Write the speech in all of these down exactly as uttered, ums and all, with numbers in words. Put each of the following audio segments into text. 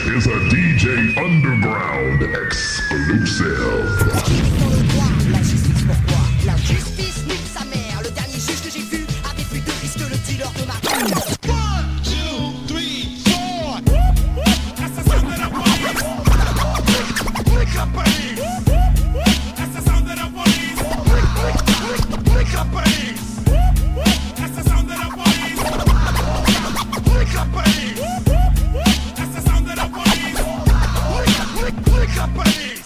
is a D J Underground exclusive. La justice pourquoi? La justice nique sa mère. Le dernier juge que j'ai vu avait plus de risque que le dealer de ma one, two, three, four. That's the sound of the police. Wake up, police. That's the sound of the police. Wake up, police. That's the sound of the police. Wake up, police. That's the sound of the police. Wake up, police.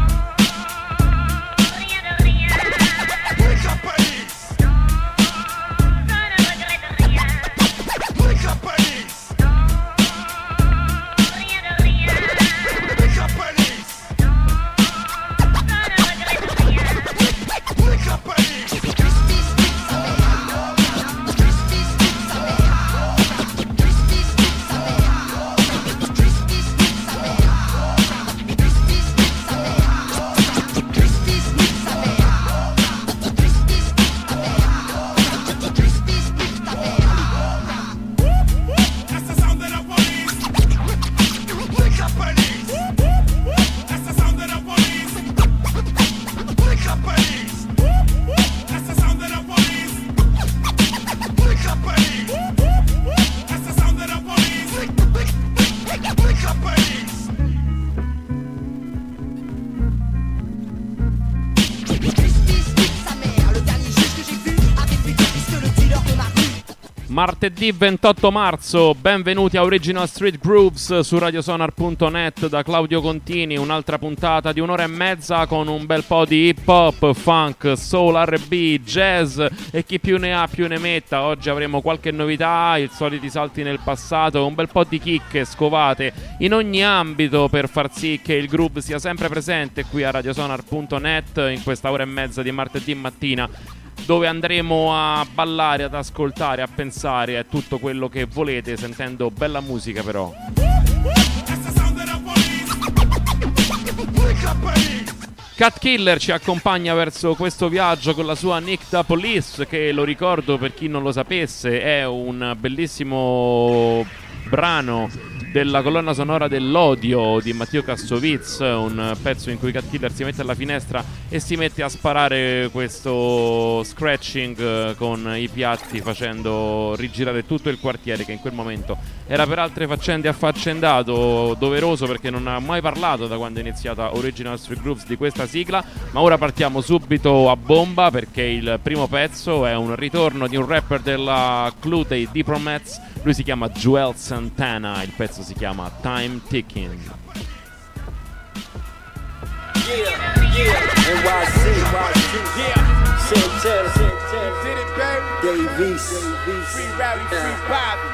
Martedì ventotto marzo, benvenuti a Original Street Grooves su radiosonar punto net da Claudio Contini, un'altra puntata di un'ora e mezza con un bel po' di hip hop, funk, soul, R and B, jazz e chi più ne ha più ne metta. Oggi avremo qualche novità, i soliti salti nel passato, un bel po' di chicche scovate in ogni ambito per far sì che il groove sia sempre presente qui a radiosonar punto net in questa ora e mezza di martedì mattina, dove andremo a ballare, ad ascoltare, a pensare a tutto quello che volete, sentendo bella musica però. Cat Killer ci accompagna verso questo viaggio con la sua Nick the Police, che, lo ricordo per chi non lo sapesse, è un bellissimo brano della colonna sonora dell'Odio di Matteo Kassovitz, un pezzo in cui Cat Killer si mette alla finestra e si mette a sparare questo scratching con i piatti, facendo rigirare tutto il quartiere, che in quel momento era per altre faccende affaccendato, doveroso perché non ha mai parlato da quando è iniziata Original Street Grooves di questa sigla. Ma ora partiamo subito a bomba, perché il primo pezzo è un ritorno di un rapper della Clue dei Diplomats. Lui si chiama Joel Santana, il pezzo si chiama Time Ticking. Yeah, yeah, N Y C, yeah, Santana, Santana, did it, baby, Davies, free Rowdy, free Bobby,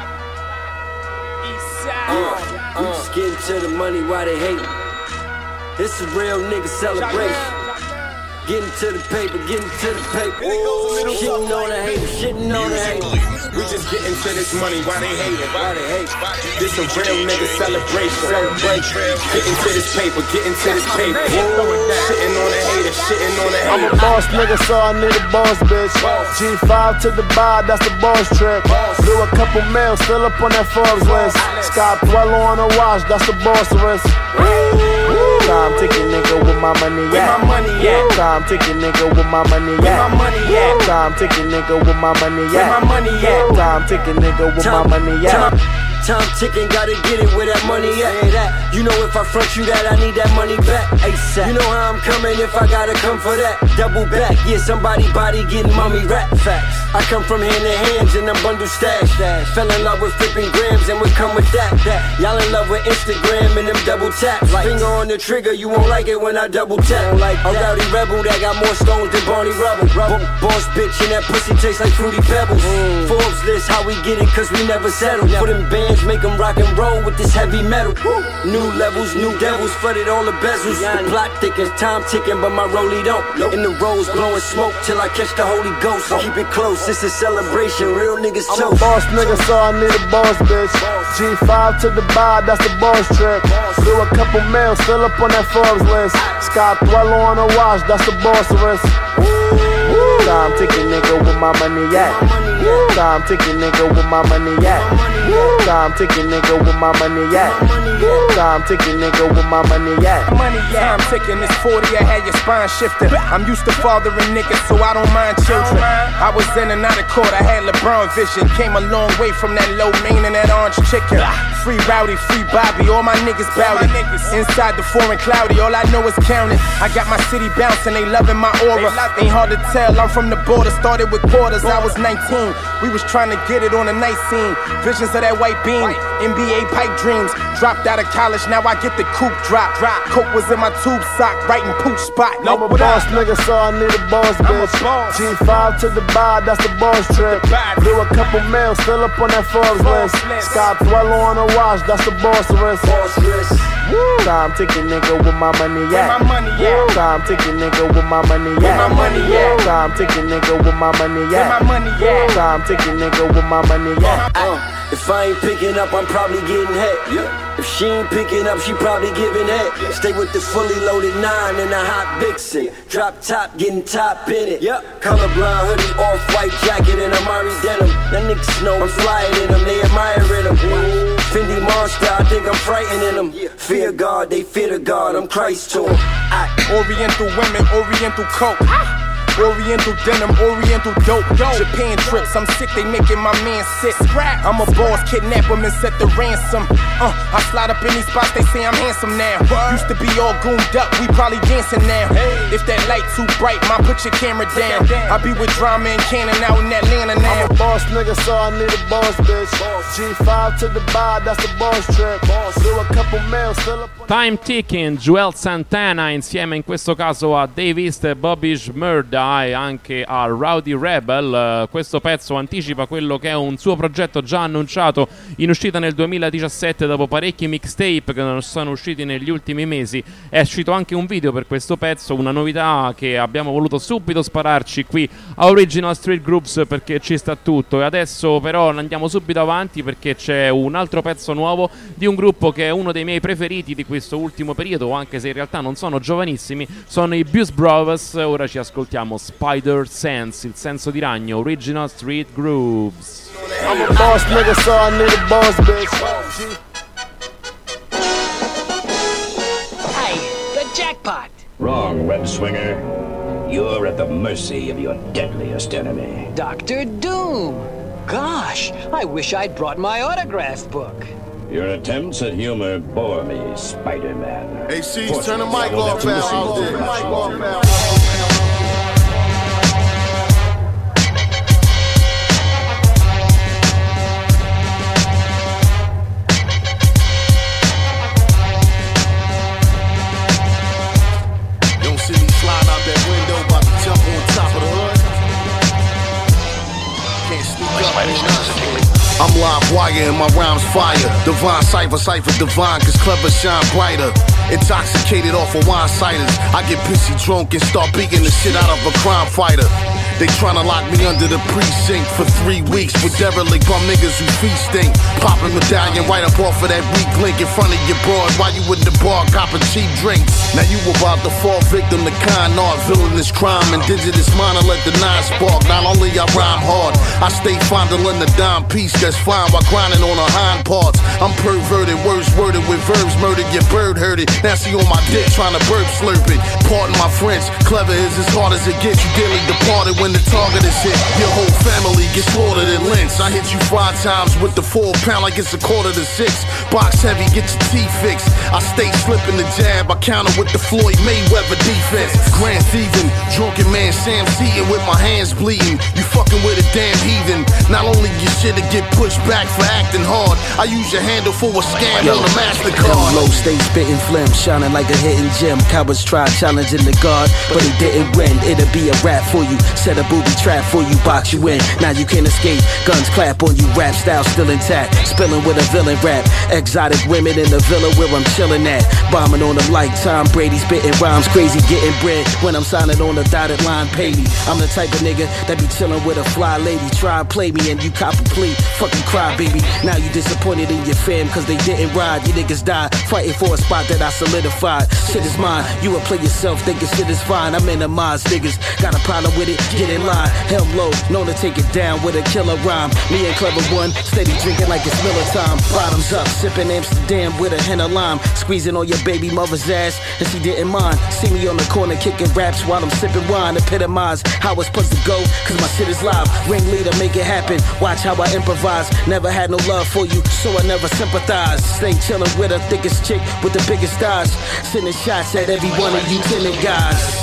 East Side. Uh, we just getting to the money while they hating. It's a real nigga celebration. Getting to the paper, getting to the paper. Ooh, shitting on the haters, shitting on the haters. We just getting to this money while they hate it. Why they hate? This a real nigga celebration. Celebration. Getting to this paper, getting to this paper. Ooh, shitting on the haters, shitting on the haters. I'm a boss nigga, so I need a boss bitch. G five to the bar, that's the boss trip. Do a couple mils, still up on that Forbes list. Scott Dwello on the watch, that's the boss wrist. Time ticking nigga with my money at. Time ticking nigga with my money at. Time ticking nigga with my money at. Time ticking nigga with my money at. Time ticking, gotta get it where that money at. You know if I front you that, I need that money back ASAP. You know how I'm coming if I gotta come for that. Double back, yeah, somebody body getting mommy rap facts. I come from hand to hands and I'm bundle stash. Fell in love with flipping grams and we come with that. Y'all in love with Instagram and them double taps. Finger on the trigger, you won't like it when I double tap. A rowdy rebel that got more stones than Barney Rubble. Boss bitch and that pussy tastes like Fruity Pebbles. Forbes list, how we get it, cause we never settle. For them bands, make them rock and roll with this heavy metal. New levels, new devils, flooded all the bezels. The plot thickens, time ticking, but my rollie don't. In the rose, blowing smoke till I catch the Holy Ghost. Keep it close, it's a celebration, real niggas I'm toast. a boss nigga, so I need a boss bitch. G five to the bar, that's the boss trip. Do a couple mils, still up on that Forbes list. Scott Dwello on the watch, that's the boss wrist. Time ticking, nigga, where my money at? Time ticking, nigga, where my money at? Time ticking, nigga, where my money at? Time ticking, nigga, where my money at? Money, time ticking, it's forty, I had your spine shifting. I'm used to fathering niggas, so I don't mind children. I was in and out of court, I had LeBron vision. Came a long way from that low main and that orange chicken. Free Rowdy, free Bobby, all my niggas bowdy. Inside the foreign cloudy, all I know is counting. I got my city bouncing, they loving my aura. Ain't hard to tell, I'm from the border, started with quarters, I was nineteen. We was trying to get it on a night scene. Visions of that white beam, N B A pipe dreams. Dropped out of college, now I get the coupe drop. Coke was in my tube sock, right in pooch spot. No, I'm a boss nigga, so I need a boss bitch. G five to the bar, that's the boss trip. Do a couple mil, still up on that Forbes list. Scott Dweller on a watch, that's the boss wrist. Time ticking, nigga, where my money at? Time ticking, nigga, where my money at? Time ticking, nigga, where my money at? Time ticking, nigga, where my money at? Uh, if I ain't picking up, I'm probably getting head. If she ain't picking up, she probably giving head. Stay with the fully loaded nine and a hot Vixen. Drop top, getting top in it. Colorblind hoodie, off-white jacket, and Amari denim. That niggas know I'm flying in them, they admiring them. Fendi monster, I think I'm frightening them. Fear God, they fear the God, I'm Christ to them. Oriental women, Oriental coke. Oriental denim, Oriental dope. Japan trips, I'm sick, they making my man sick. I'm a boss, kidnap him and set the ransom. Uh, I slide up in these spots, they say I'm handsome now. Used to be all gooned up, we probably dancing now. If that light too bright, ma, put your camera down. I be with Drama and Cannon out in Atlanta now. I'm a boss nigga, so I need a boss bitch. G five to the bar, that's the boss trip. Do a couple mil, still up on Time Ticking, Joel Santana insieme in questo caso a Dave East e Bobby Shmurda e anche a Rowdy Rebel. Questo pezzo anticipa quello che è un suo progetto già annunciato in uscita nel duemiladiciassette dopo parecchi mixtape che non sono usciti negli ultimi mesi. È uscito anche un video per questo pezzo, una novità che abbiamo voluto subito spararci qui a Original Street Groups perché ci sta tutto. E adesso però andiamo subito avanti perché c'è un altro pezzo nuovo di un gruppo che è uno dei miei preferiti di questo ultimo periodo, anche se in realtà non sono giovanissimi, sono i Blues Brothers. Ora ci ascoltiamo Spider Sense, il senso di ragno, Original Street Grooves. I'm a boss nigga, so I need a boss bitch. Hey, the jackpot! Wrong, web swinger. You're at the mercy of your deadliest enemy. Doctor Doom! Gosh, I wish I'd brought my autograph book. Your attempts at humor bore me, Spider-Man. Hey, C's, turn the mic off out there. Mic off out. I'm live wire and my rhymes fire. Divine cipher, cipher divine, cause clever shine brighter. Intoxicated off of wine ciders. I get pissy drunk and start beating the shit out of a crime fighter. They tryna lock me under the precinct for three weeks with derelict bum niggas who feet stink. Popping medallion right up off of that weak link in front of your broad while you in the bar copping cheap drinks. Now you about to fall victim to con art, villainous crime, indigenous minor let the nine spark. Not only I rhyme hard, I stay fondling the dime piece that's fine while grinding on her hind parts. I'm perverted, words worded with verbs murdered, your bird heard it. Now she on my dick trying to burp slurp it. Pardon my French, clever is as hard as it gets. You dearly departed when the target is hit. Your whole family gets slaughtered at Lynch. I hit you five times with the four pound like it's a quarter to six. Box heavy, get your teeth fixed. I stay slipping the jab, I counter with the Floyd Mayweather defense. Grand thieving, drunken man Sam Seaton with my hands bleeding. You fucking with a damn heathen. Not only your shit to get pushed back for acting hard, I use your handle for a scam on a MasterCard. Low stay spitting phlegm, shining like a hidden gem. Cowards try challenging the guard, but he didn't win. It'll be a rap for you, set a booby trap for you, box you in. Now you can't escape, guns clap on you, rap style still intact. Spilling with a villain rap, exotic women in the villa where I'm chilling at. Bombing on them like Tom Brady, spitting rhymes, crazy getting bread. When I'm signing on the dotted line, pay me. I'm the type of nigga that be chilling with a fly lady. Try and play me and you cop a plea, fucking cry baby. Now you disappointed in your fam cause they didn't ride. You niggas died fighting for a spot that I solidified. Shit is mine, you would play yourself thinking shit is fine. I'm in the minds, niggas got a problem with it, get in line. Helm low, known to take it down with a killer rhyme. Me and Clever One, steady drinking like it's Miller time. Bottoms up, sipping Amsterdam with a hen of lime. Squeezing on your baby mother's ass, and she didn't mind. See me on the corner kicking raps while I'm sipping wine. Epitomize how it's supposed to go, cause my shit is live. Ringleader, make it happen, watch how I improvise. Never had no love for you, so I never sympathize. Stay chillin' with the thickest chick with the biggest thighs. Sending shots at every one of you timid guys.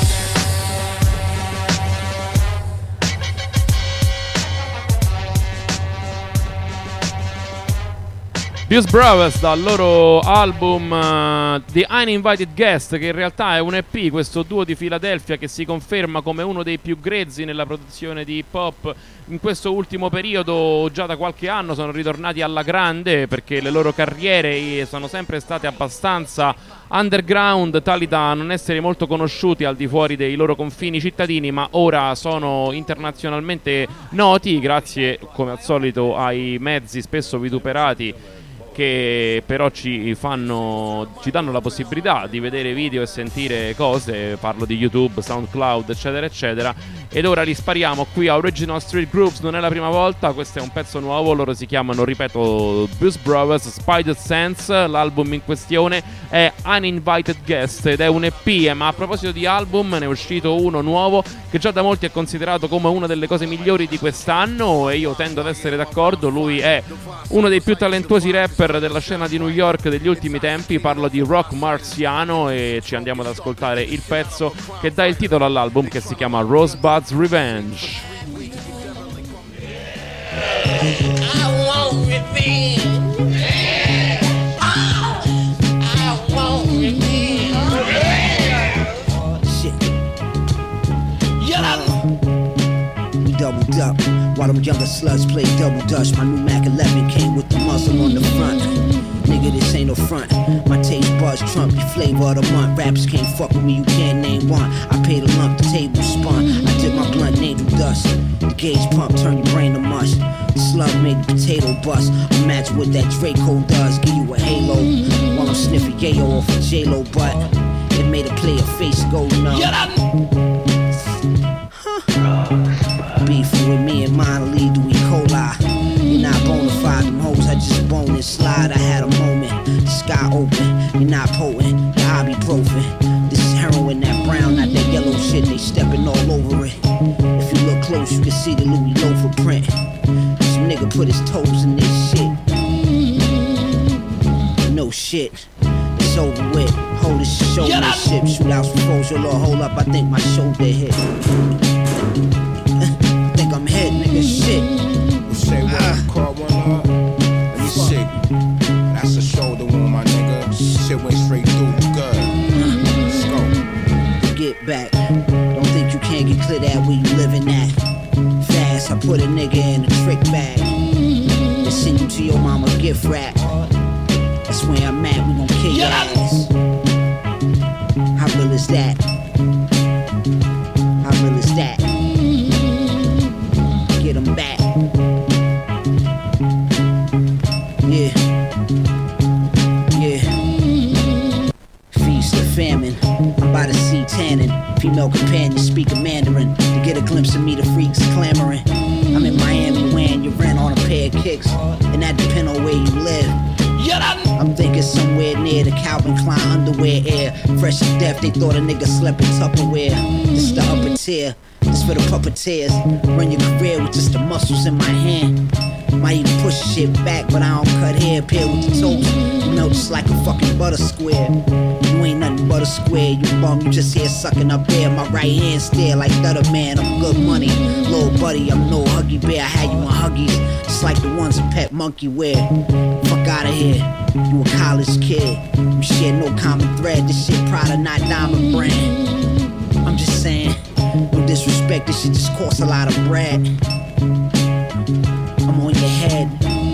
Blues Brothers dal loro album uh, The Uninvited Guest, che in realtà è un E P, questo duo di Philadelphia che si conferma come uno dei più grezzi nella produzione di hip hop in questo ultimo periodo. Già da qualche anno sono ritornati alla grande, perché le loro carriere sono sempre state abbastanza underground, tali da non essere molto conosciuti al di fuori dei loro confini cittadini, ma ora sono internazionalmente noti grazie, come al solito, ai mezzi spesso vituperati che però ci fanno, ci danno la possibilità di vedere video e sentire cose. Parlo di YouTube, SoundCloud, eccetera eccetera. Ed ora li spariamo qui a Original Street Groups. Non è la prima volta, questo è un pezzo nuovo. Loro si chiamano, ripeto, Blues Brothers, Spider Sense. L'album in questione è Uninvited Guest ed è un E P. Ma a proposito di album, ne è uscito uno nuovo che già da molti è considerato come una delle cose migliori di quest'anno, e io tendo ad essere d'accordo. Lui è uno dei più talentuosi rapper della scena di New York degli ultimi tempi. Parlo di Rock Marciano e ci andiamo ad ascoltare il pezzo che dà il titolo all'album, che si chiama Rosebud's Revenge. I want revenge. I want revenge. Shit. We doubled up while them younger sluts played double dutch. My new Mac eleven came with the muzzle on the front. Nigga, this ain't no front. My taste buds trump your flavor of the month. Rappers can't fuck with me, you can't name one. I paid a lump, the table spun. I did my blunt, angel dust. The gauge pump, turn your brain to mush. The slug made the potato bust. I match what that Draco does, give you a halo. While I'm sniffing yayo off a J-Lo butt. It made a player face go numb. Beefing with me and mine lead to E. coli. You're not bona fide, them hoes I just bone and slide. I had a moment, the sky open. You're not potent, your ibuprofen. This is heroin, that brown, not that yellow shit. They stepping all over it. If you look close, you can see the Louis Loafer print. Some nigga put his toes in this shit. No shit, it's over with. Hold this shoulder ship. Shootouts for foes, your little hold up. I think my shoulder hit. I'm hit, nigga, shit. You say what? Uh, call one up. Let me see. That's a shoulder wound, my nigga. Shit went straight through. Good. Let's go. Get back. Don't think you can't get clear that where you living at. Fast, I put a nigga in a trick bag. Then send you to your mama gift wrap. That's where I'm at. We gon' kill your ass. How real is that? How real is that? Get them back. Yeah. Yeah. Feast of famine. I'm by the sea tanning. Female companion speaking Mandarin. To get a glimpse of me, the freaks clamoring. I'm in Miami wearing your rent on a pair of kicks. And that depend on where you live. I'm thinking somewhere near the Calvin Klein underwear air. Fresh to death, they thought a nigga slept in Tupperware. This the upper tier. This for the puppeteers. Run your career with just the muscles in my hand. Might even push shit back, but I don't cut hair. Pair with the toes, you melt just like a fucking butter square. You ain't nothing but a square, you bum, you just here sucking up air. My right hand stare like Dutter Man, I'm good money. Little buddy, I'm no Huggy Bear, I had you in Huggies, just like the ones a Pet Monkey wear. Fuck outta here, you a college kid. You share no common thread, this shit Prada, not Diamond brand. I'm just saying, no disrespect, this shit just costs a lot of bread. I'm on your head,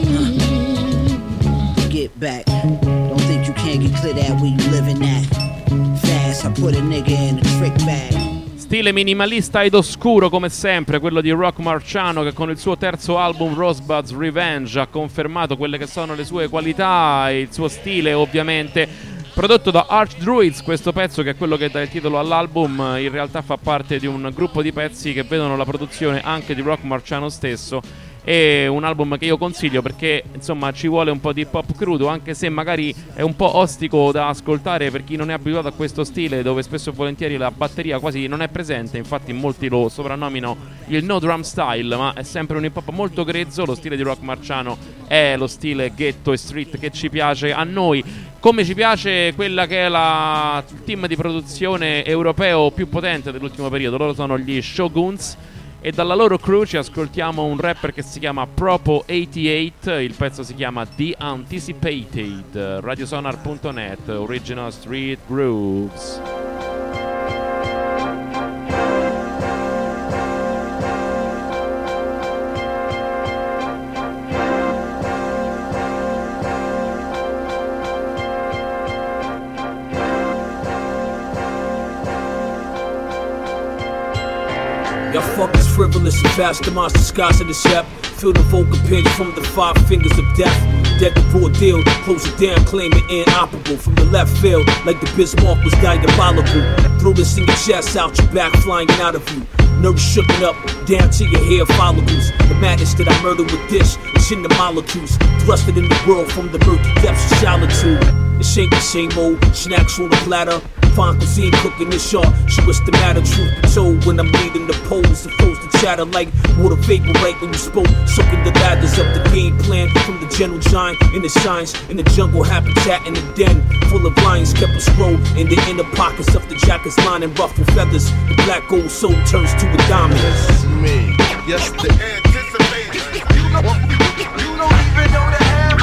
huh? Get back. Don't think you can't get clear that where you living at. Fast, I put a nigga in a trick bag. Stile minimalista ed oscuro come sempre, quello di Rock Marciano, che con il suo terzo album Rosebud's Revenge ha confermato quelle che sono le sue qualità e il suo stile, ovviamente. Prodotto da Arch Druids, questo pezzo, che è quello che dà il titolo all'album, in realtà fa parte di un gruppo di pezzi che vedono la produzione anche di Rock Marciano stesso. È un album che io consiglio perché insomma ci vuole un po' di hip hop crudo, anche se magari è un po' ostico da ascoltare per chi non è abituato a questo stile, dove spesso e volentieri la batteria quasi non è presente. Infatti molti lo soprannomino il no drum style, ma è sempre un hip hop molto grezzo. Lo stile di Rock Marciano è lo stile ghetto e street che ci piace a noi, come ci piace quella che è la team di produzione europeo più potente dell'ultimo periodo. Loro sono gli Shoguns e dalla loro crew ci ascoltiamo un rapper che si chiama Propo ottantotto. Il pezzo si chiama The Anticipated. Radiosonar punto net, Original Street Grooves. Y'all fuckers frivolous and fast, demise disguise of the step. Feel the vocal pinch from the five fingers of death. Dead to broad deal, close it down, claim it inoperable. From the left field, like the Bismarck was diabolical. Throw this in your chest, out your back, flying out of you. Nerves shooken up, down to your hair follicles. The madness that I murder with this, it's in the molecules. Thrusted in the world from the murky depths of solitude. This ain't the same old snacks on a platter. Fine cuisine cooking this short. She was the matter, truth be told. When I'm leading the polls, it flows to chatter like water vapor right when you spoke. Soaking the ladders of the game plan from the general giant in the signs in the jungle habitat in the den full of lions kept us roll in the inner pockets of the jacket's line and ruffled feathers. The black gold soul turns to a diamond. Yes, me. Yes, the anticipated. You know, you don't even know the half.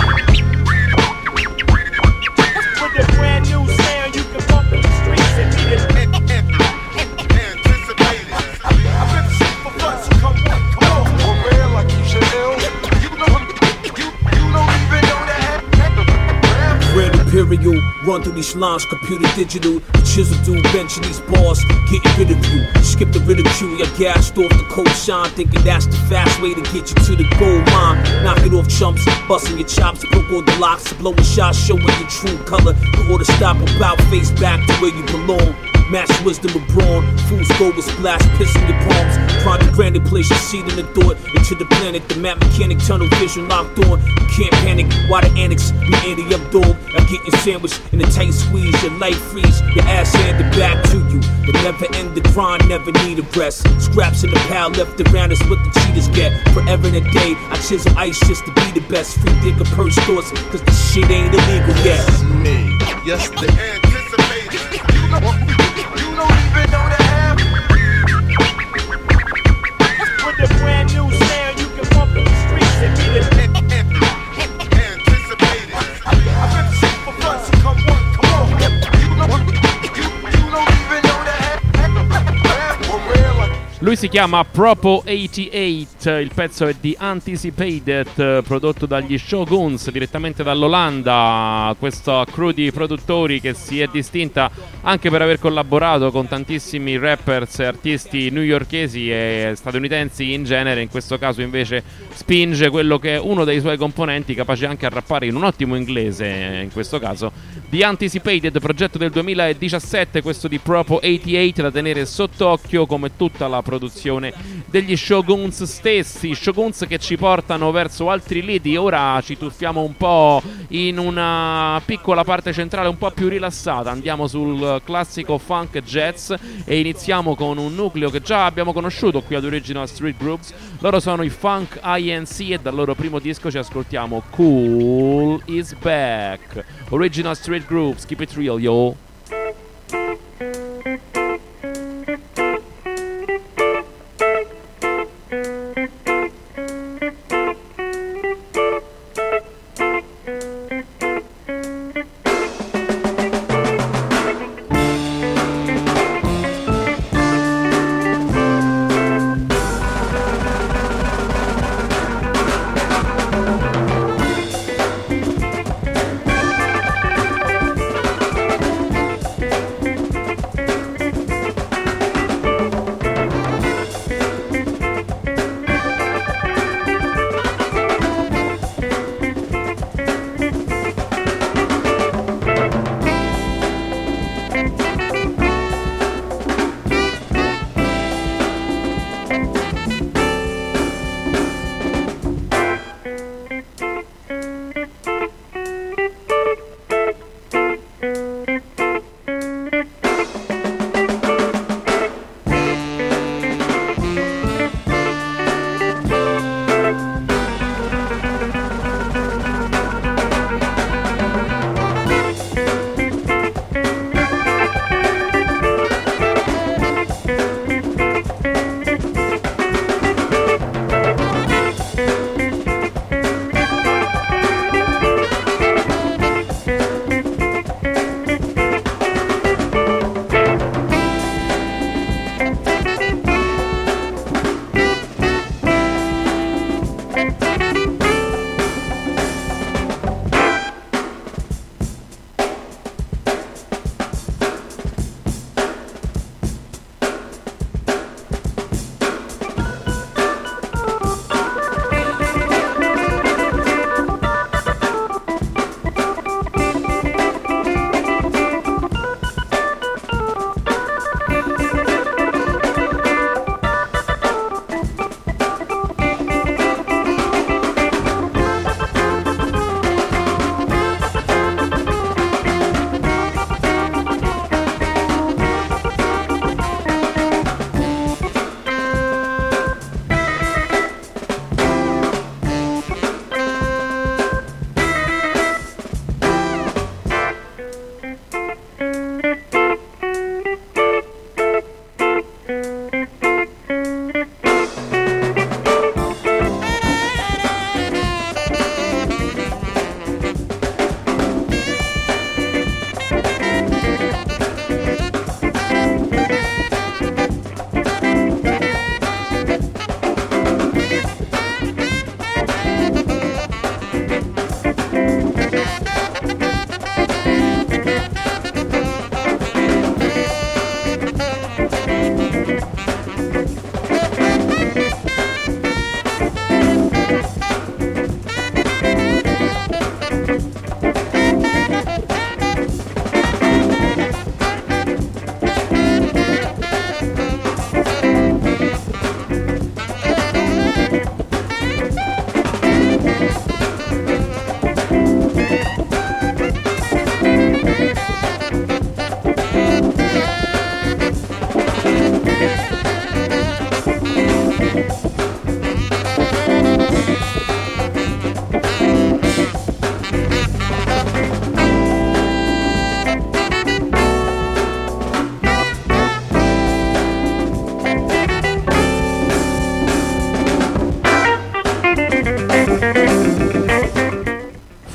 With the brand new sound, you can bump in the streets and meet it. Anticipated. I've been sick for fun, so come on, come on. For real, like you should ill. You know, you, you don't even know the half. Grand Imperial, run through these lines, computer digital. The chisel dude benching these bars, getting rid of you. Skip the ridicule, you're gassed off the cold shine, thinking that's the fast way to get you to the gold mine. Knock it off chumps, busting your chops, broke all the locks, blowing shots, showing your true color. You ought to stop about face back to where you belong. Match wisdom of brawn, fools go with splash, piss in your palms. Project granted, place your seat in the thought into the planet. The map mechanic, tunnel vision locked on. You can't panic, why the annex? We anti up dog, I'm getting sandwiched in a tight squeeze. Your life freeze, your ass handed back to you. The never end the grind, never need a rest. Scraps in the pile left around is what the cheaters get. Forever and a day, I chisel ice just to be the best. Free digger purse thoughts, cause the shit ain't illegal yet. Yes, me. Yes, the anticipated. You know, you don't even know the half. With the brand new sound, you can bump in the streets and meet it. Anticipated. I've been sick for fun, so come on, come on. You know, you, you don't even know the half. For real, like. Lui si chiama Propo ottantotto, il pezzo è The Anticipated, prodotto dagli Shoguns direttamente dall'Olanda, questa crew di produttori che si è distinta anche per aver collaborato con tantissimi rappers e artisti newyorkesi e statunitensi in genere. In questo caso invece spinge quello che è uno dei suoi componenti, capace anche a rappare in un ottimo inglese, in questo caso. The Anticipated, progetto del duemiladiciassette, questo di Propo ottantotto, da tenere sott'occhio come tutta la produzione degli Shoguns stessi. Shoguns che ci portano verso altri lidi. Ora ci tuffiamo un po' in una piccola parte centrale un po' più rilassata. Andiamo sul classico funk jazz e iniziamo con un nucleo che già abbiamo conosciuto qui ad Original Street Grooves. Loro sono i Funk I N C e dal loro primo disco ci ascoltiamo Cool Is Back. Original Street Grooves, keep it real, yo. We'll be right back.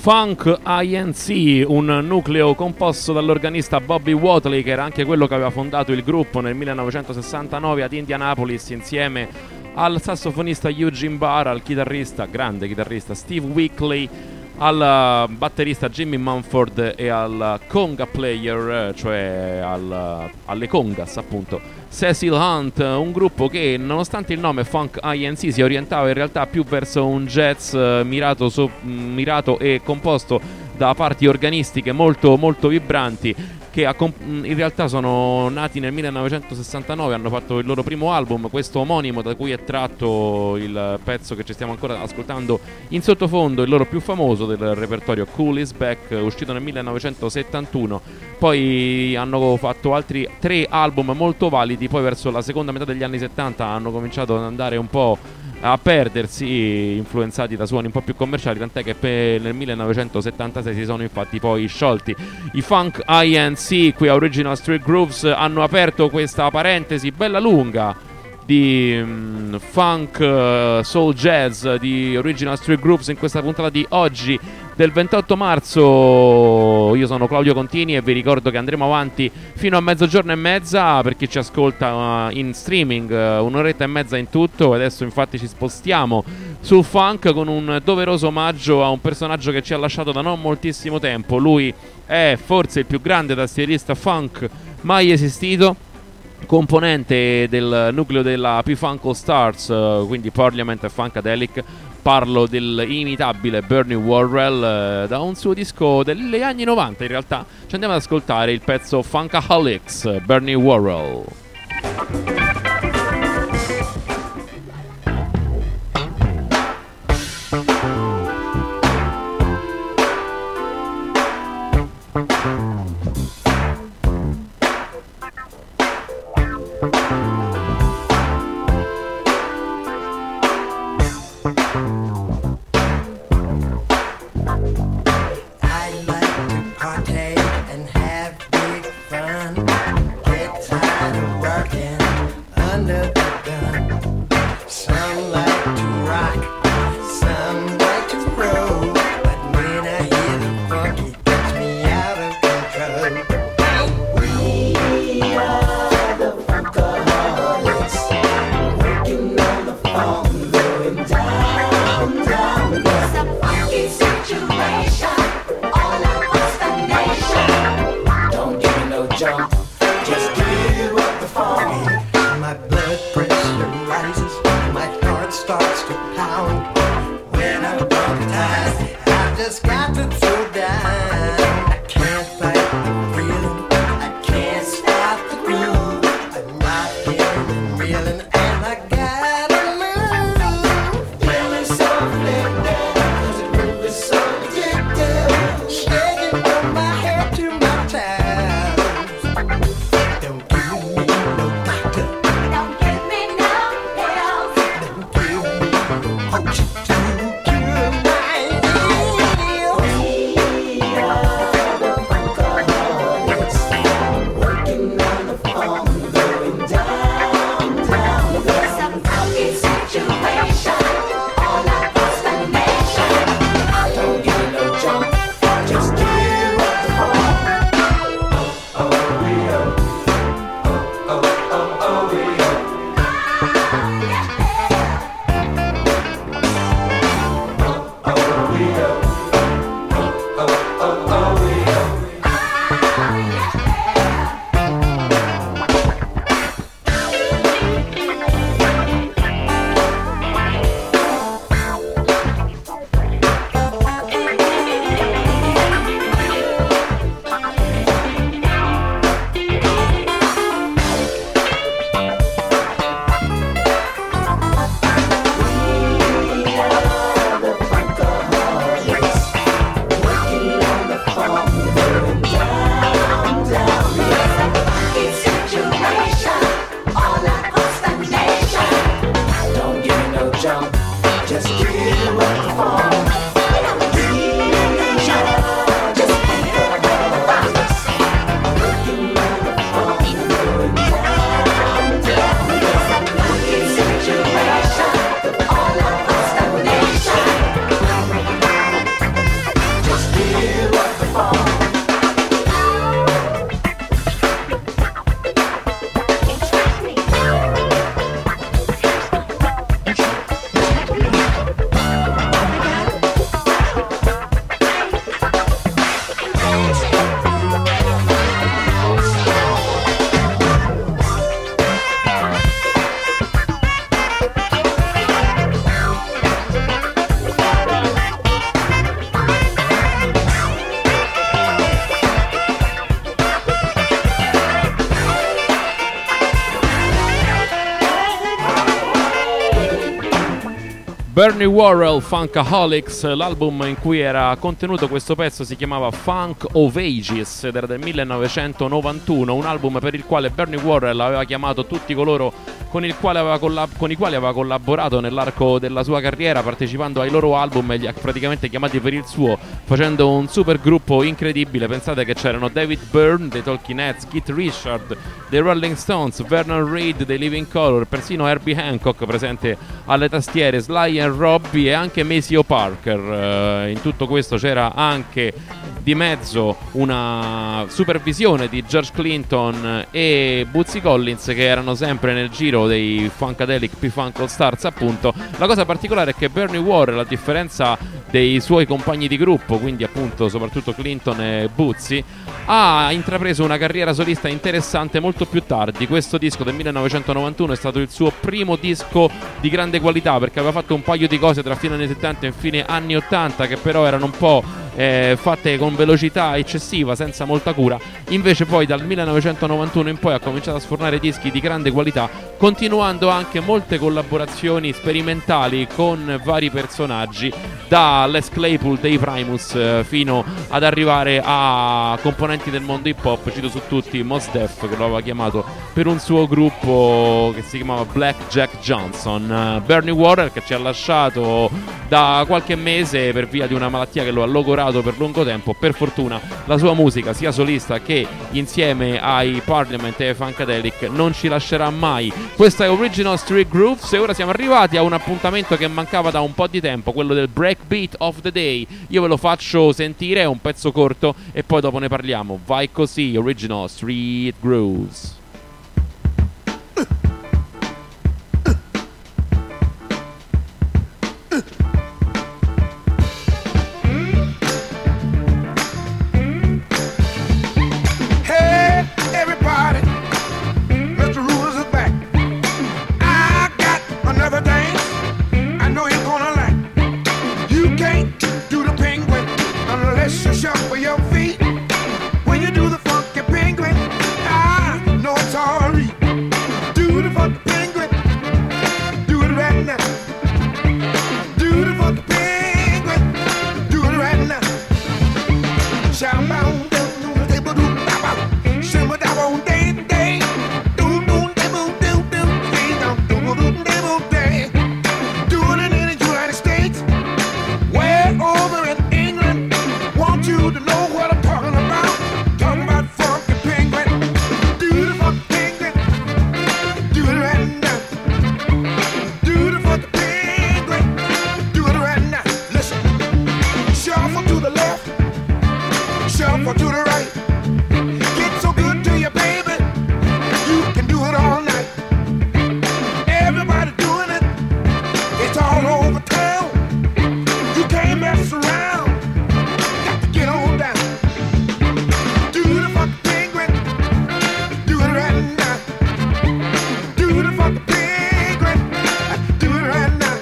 Funk I N C, un nucleo composto dall'organista Bobby Watley, che era anche quello che aveva fondato il gruppo nel millenovecentosessantanove ad Indianapolis, insieme al sassofonista Eugene Barr, al chitarrista, grande chitarrista Steve Weekly, al batterista Jimmy Mumford e al conga player, cioè al, alle congas appunto, Cecil Hunt. Un gruppo che, nonostante il nome Funk I N C, si orientava in realtà più verso un jazz mirato, so, mirato e composto da parti organistiche molto molto vibranti, che in realtà sono nati nel millenovecentosessantanove, hanno fatto il loro primo album, questo omonimo, da cui è tratto il pezzo che ci stiamo ancora ascoltando in sottofondo, il loro più famoso del repertorio, Cool Is Back, uscito nel millenovecentosettantuno. Poi hanno fatto altri tre album molto validi, poi verso la seconda metà degli anni settanta hanno cominciato ad andare un po' a perdersi, influenzati da suoni un po' più commerciali, tant'è che per nel millenovecentosettantasei si sono infatti poi sciolti. I Funk I N C qui a Original Street Grooves hanno aperto questa parentesi bella lunga di um, funk, uh, soul jazz di Original Street Grooves in questa puntata di oggi del ventotto marzo. Io sono Claudio Contini e vi ricordo che andremo avanti fino a mezzogiorno e mezza per chi ci ascolta uh, in streaming, uh, un'oretta e mezza in tutto. Adesso infatti ci spostiamo sul funk con un doveroso omaggio a un personaggio che ci ha lasciato da non moltissimo tempo. Lui è forse il più grande tastierista funk mai esistito, componente del nucleo della P-Funk All Stars, uh, quindi Parliament e Funkadelic. Parlo dell'imitabile Bernie Worrell, uh, da un suo disco degli anni novanta in realtà. Ci andiamo ad ascoltare il pezzo Funkaholics, Bernie Worrell. Ouch. Bernie Worrell Funkaholics, l'album in cui era contenuto questo pezzo si chiamava Funk of Ages ed era del millenovecentonovantuno, un album per il quale Bernie Worrell aveva chiamato tutti coloro con, il quale aveva collab- con i quali aveva collaborato nell'arco della sua carriera, partecipando ai loro album e li ha praticamente chiamati per il suo, facendo un super gruppo incredibile. Pensate che c'erano David Byrne dei Talking Heads, Keith Richard dei Rolling Stones, Vernon Reid dei Living Colour, persino Herbie Hancock presente alle tastiere, Sly and Robbie e anche Maceo Parker. Uh, in tutto questo c'era anche di mezzo una supervisione di George Clinton e Bootsy Collins, che erano sempre nel giro dei Funkadelic P-Funk All Stars, appunto. La cosa particolare è che Bernie Worrell, a differenza dei suoi compagni di gruppo, quindi appunto soprattutto Clinton e Bootsy, ha intrapreso una carriera solista interessante molto più tardi. Questo disco del millenovecentonovantuno è stato il suo primo disco di grande qualità, perché aveva fatto un paio di cose tra fine anni settanta e fine anni ottanta che però erano un po' eh, fatte con velocità eccessiva, senza molta cura. Invece poi dal millenovecentonovantuno in poi ha cominciato a sfornare dischi di grande qualità, continuando anche molte collaborazioni sperimentali con vari personaggi, da Les Claypool dei Primus eh, fino ad arrivare a componenti del mondo hip hop. Cito su tutti Mos Def, che lo aveva chiamato per un suo gruppo che si chiamava Black Jack Johnson. uh, Bernie Worrell, che ci ha lasciato da qualche mese per via di una malattia che lo ha logorato per lungo tempo. Per fortuna la sua musica, sia solista che insieme ai Parliament e ai Funkadelic, non ci lascerà mai. Questa è Original Street Grooves e ora siamo arrivati a un appuntamento che mancava da un po' di tempo, quello del Breakbeat of the Day. Io ve lo faccio sentire, è un pezzo corto e poi dopo ne parliamo. Vai così, Original Street Grooves. Shuffle your feet when you do the funky penguin. I know it's alright. Do the funky penguin. Do it right now. Do the funky penguin. Do it right now. Shout out down the table, do baba. Shimmer down on day to day. Do do do do do do do do do day. Do it in the United States. Way over in England. Want you to know what I'm talking about. Talking about funky penguin. Do the funky penguin. Do it right now. Do the funky penguin. Do it right now. Listen. Shuffle to the left. Shuffle to the right. Get so good to you, baby. You can do it all night. Everybody doing it. It's all over town. You can't mess around. Get on down. Do the funky penguin. Do it right now. Do the funky penguin. Do it right now.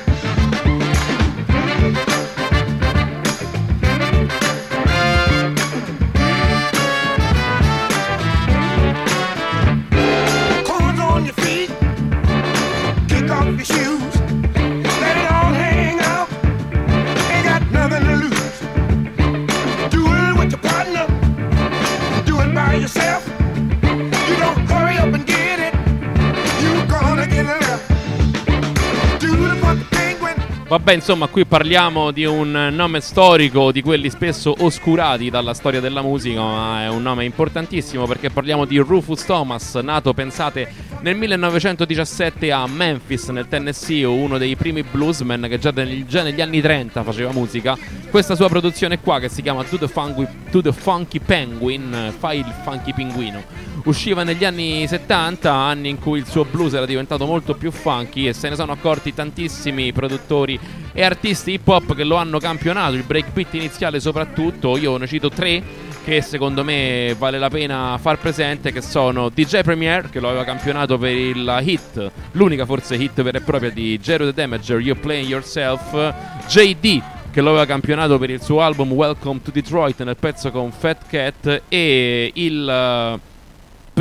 Corns on your feet. Kick off your shoes. Let it all hang out. Ain't got nothing to lose. Do it with your partner. Do it by yourself. You don't hurry up and get it. You gonna get it up. Do the funky penguin. Vabbè, insomma, qui parliamo di un nome storico, di quelli spesso oscurati dalla storia della musica, ma è un nome importantissimo perché parliamo di Rufus Thomas, nato, pensate, nel millenovecentodiciassette a Memphis, nel Tennessee, uno dei primi bluesmen che già, nel, già negli anni trenta faceva musica. Questa sua produzione qua, che si chiama To the Funky, To the Funky Penguin, fai il funky pinguino, usciva negli anni settanta, anni in cui il suo blues era diventato molto più funky e se ne sono accorti tantissimi produttori e artisti hip hop che lo hanno campionato, il breakbeat iniziale soprattutto. Io ne cito tre che secondo me vale la pena far presente, che sono D J Premier, che lo aveva campionato per il hit, l'unica forse hit vera e propria di Jero the Damager, You Playing Yourself, J D, che lo aveva campionato per il suo album Welcome to Detroit nel pezzo con Fat Cat, e il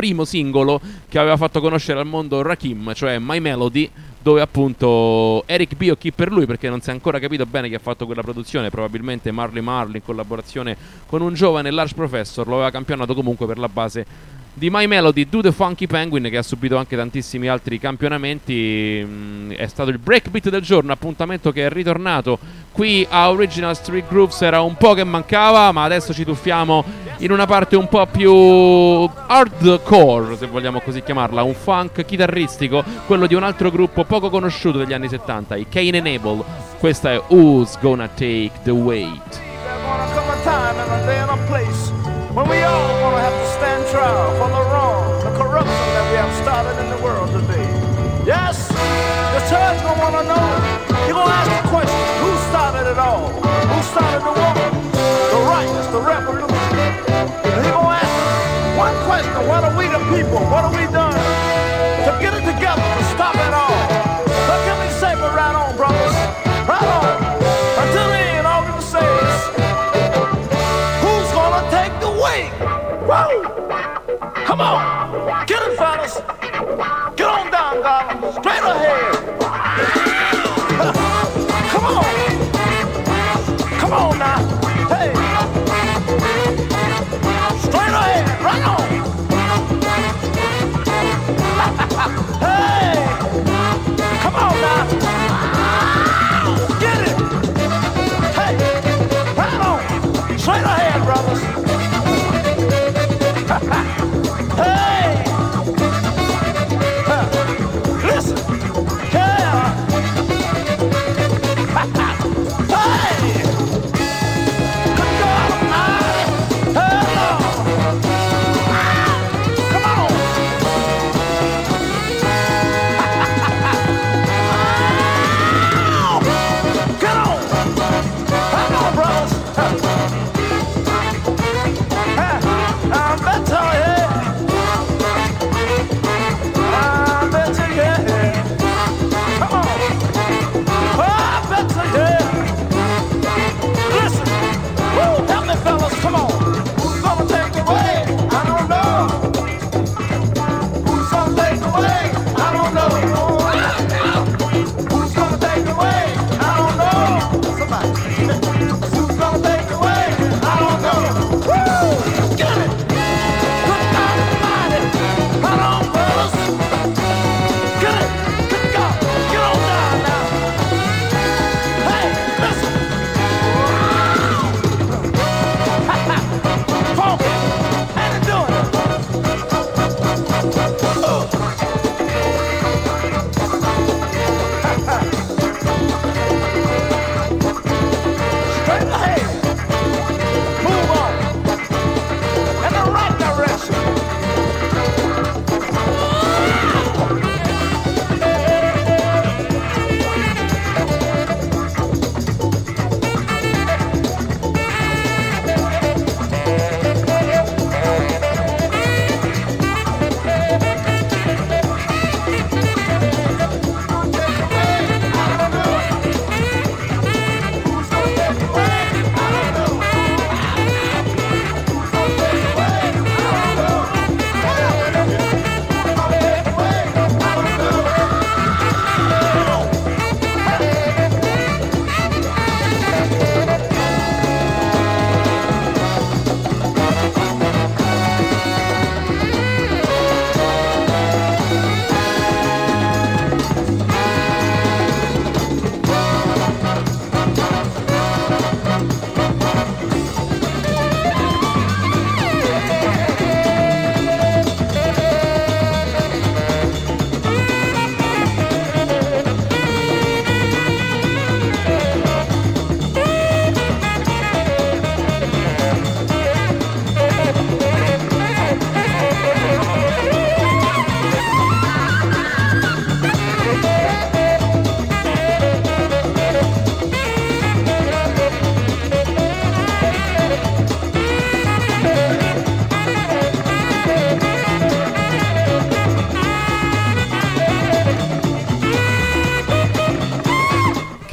primo singolo che aveva fatto conoscere al mondo Rakim, cioè My Melody, dove appunto Eric B o chi per lui, perché non si è ancora capito bene chi ha fatto quella produzione, probabilmente Marley Marley in collaboraone con un giovane Large Professor, lo aveva campionato comunque per la base di My Melody. Do the Funky Penguin, che ha subito anche tantissimi altri campionamenti, mh, è stato il breakbeat del giorno, appuntamento che è ritornato qui a Original Street Grooves. Era un po' che mancava, ma adesso ci tuffiamo in una parte un po' più hardcore, se vogliamo così chiamarla, un funk chitarristico, quello di un altro gruppo poco conosciuto degli anni settanta, i Cain and Abel. Questa è Who's Gonna Take the Weight. When we all gonna have to stand trial for the wrong, the corruption that we have started in the world today. Yes, the judge gonna wanna know. He gonna ask the question: who started it all? Who started the war? The riots, the revolution. And he gonna ask one question: what are we the people? What have we done to get it together to stop it all? So can we say, but right on, brothers, right on. Until then, all we can say is, take the weight. Woo! Come on, get it, fellas. Get on down, darling. Straight ahead. Come on. Come on now. Hey. Straight ahead. Right on. Hey. Come on now. Get it. Hey. Right on. Straight ahead, brothers. Hey! Huh. Listen! Yeah! Hey! Good God Almighty! Hello! Come on! Get on! Come on, brothers! I bet you, yeah. I bet you, yeah. Come on. Oh, I bet you, yeah. Listen. Woo, help me, fellas. Come on. Who's gonna take the way? I don't know. Who's gonna take the way? I don't know. Who's gonna take the way? I don't know. Somebody. Who's gonna take the way? I don't know. Woo! Get it! Straight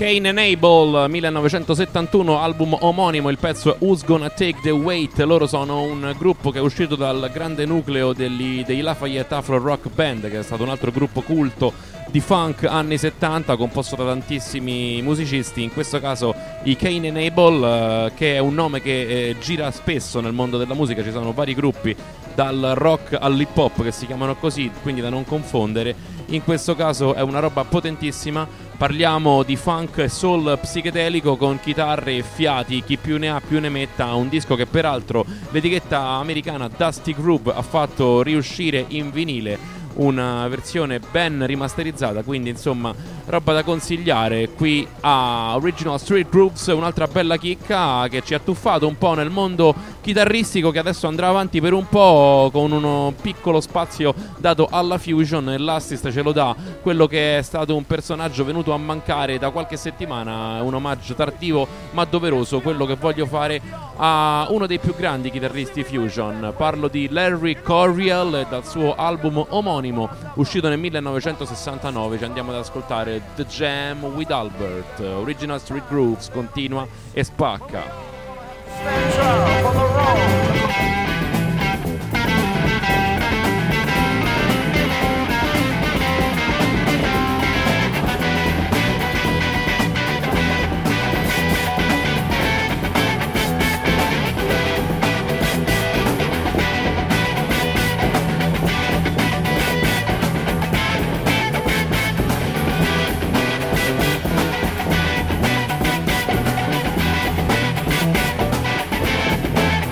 Cain and Abel, millenovecentosettantuno, album omonimo, il pezzo è Who's Gonna Take the Weight. Loro sono un gruppo che è uscito dal grande nucleo degli, dei Lafayette Afro Rock Band, che è stato un altro gruppo culto di funk anni settanta, composto da tantissimi musicisti, in questo caso i Cain and Abel, eh, che è un nome che eh, gira spesso nel mondo della musica. Ci sono vari gruppi dal rock all'hip hop che si chiamano così, quindi da non confondere. In questo caso è una roba potentissima. Parliamo di funk e soul psichedelico con chitarre e fiati, chi più ne ha più ne metta. Un disco che peraltro l'etichetta americana Dusty Groove ha fatto riuscire in vinile, una versione ben rimasterizzata, quindi insomma roba da consigliare qui a Original Street Grooves. Un'altra bella chicca che ci ha tuffato un po' nel mondo chitarristico, che adesso andrà avanti per un po' con uno piccolo spazio dato alla fusion, e l'assist ce lo dà quello che è stato un personaggio venuto a mancare da qualche settimana, un omaggio tardivo ma doveroso, quello che voglio fare a uno dei più grandi chitarristi fusion. Parlo di Larry Coryell e dal suo album omonimo uscito nel millenovecentosessantanove ci andiamo ad ascoltare The Jam with Albert. Original Street Grooves continua e spacca. We'll be right back.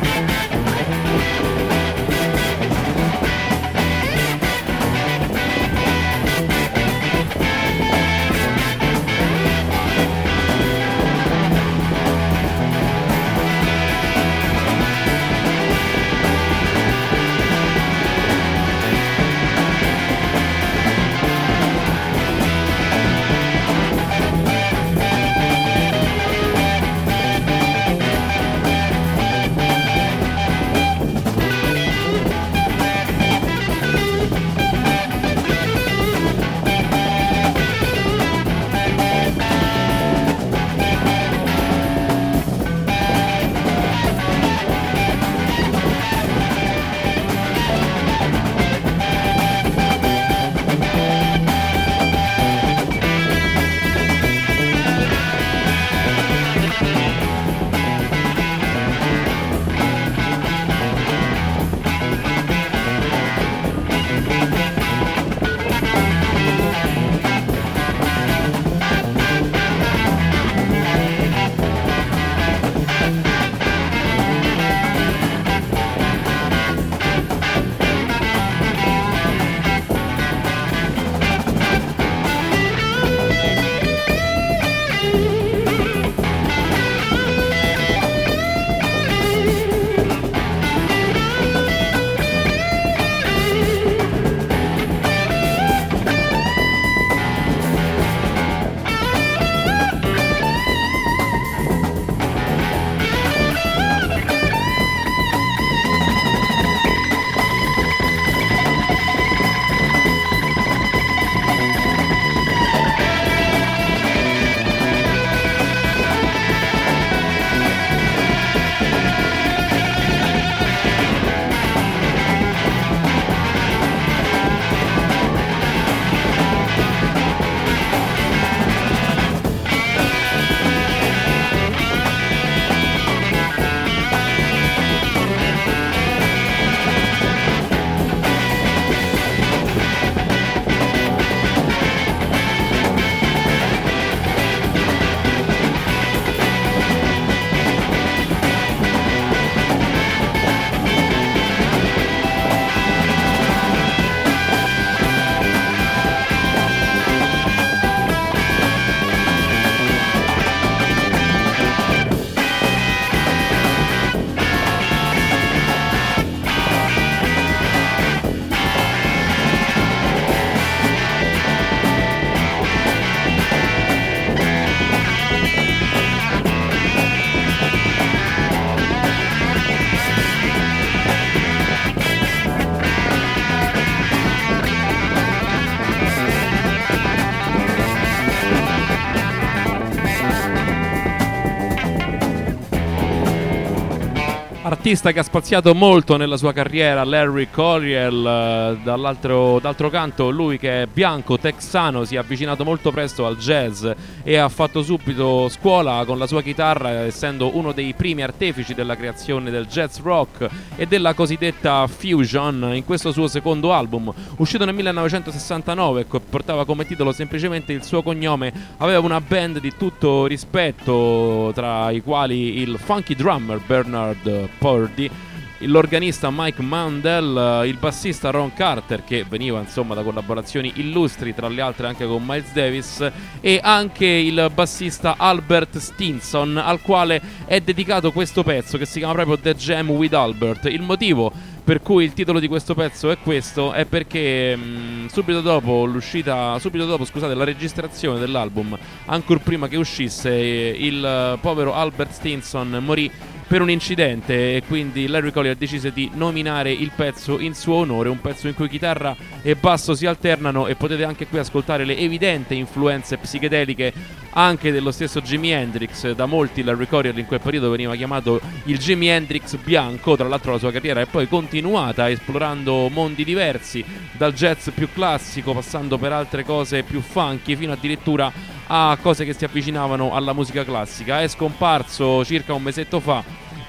artista che ha spaziato molto nella sua carriera, Larry Coryell. Dall'altro, d'altro canto, lui che è bianco, texano, si è avvicinato molto presto al jazz e ha fatto subito scuola con la sua chitarra, essendo uno dei primi artefici della creazione del jazz rock e della cosiddetta fusion. In questo suo secondo album, uscito nel millenovecentosessantanove, portava come titolo semplicemente il suo cognome, aveva una band di tutto rispetto, tra i quali il funky drummer Bernard Purdy, l'organista Mike Mandel, il bassista Ron Carter, che veniva insomma da collaborazioni illustri, tra le altre anche con Miles Davis, e anche il bassista Albert Stinson, al quale è dedicato questo pezzo che si chiama proprio The Jam with Albert. Il motivo per cui il titolo di questo pezzo è questo è perché mh, subito dopo l'uscita, subito dopo scusate, la registrazione dell'album, ancor prima che uscisse, il povero Albert Stinson morì per un incidente, e quindi Larry Coryell decise di nominare il pezzo in suo onore, un pezzo in cui chitarra e basso si alternano, e potete anche qui ascoltare le evidenti influenze psichedeliche anche dello stesso Jimi Hendrix. Da molti Larry Coryell in quel periodo veniva chiamato il Jimi Hendrix bianco. Tra l'altro la sua carriera è poi continuata esplorando mondi diversi, dal jazz più classico passando per altre cose più funky, fino addirittura a cose che si avvicinavano alla musica classica. È scomparso circa un mesetto fa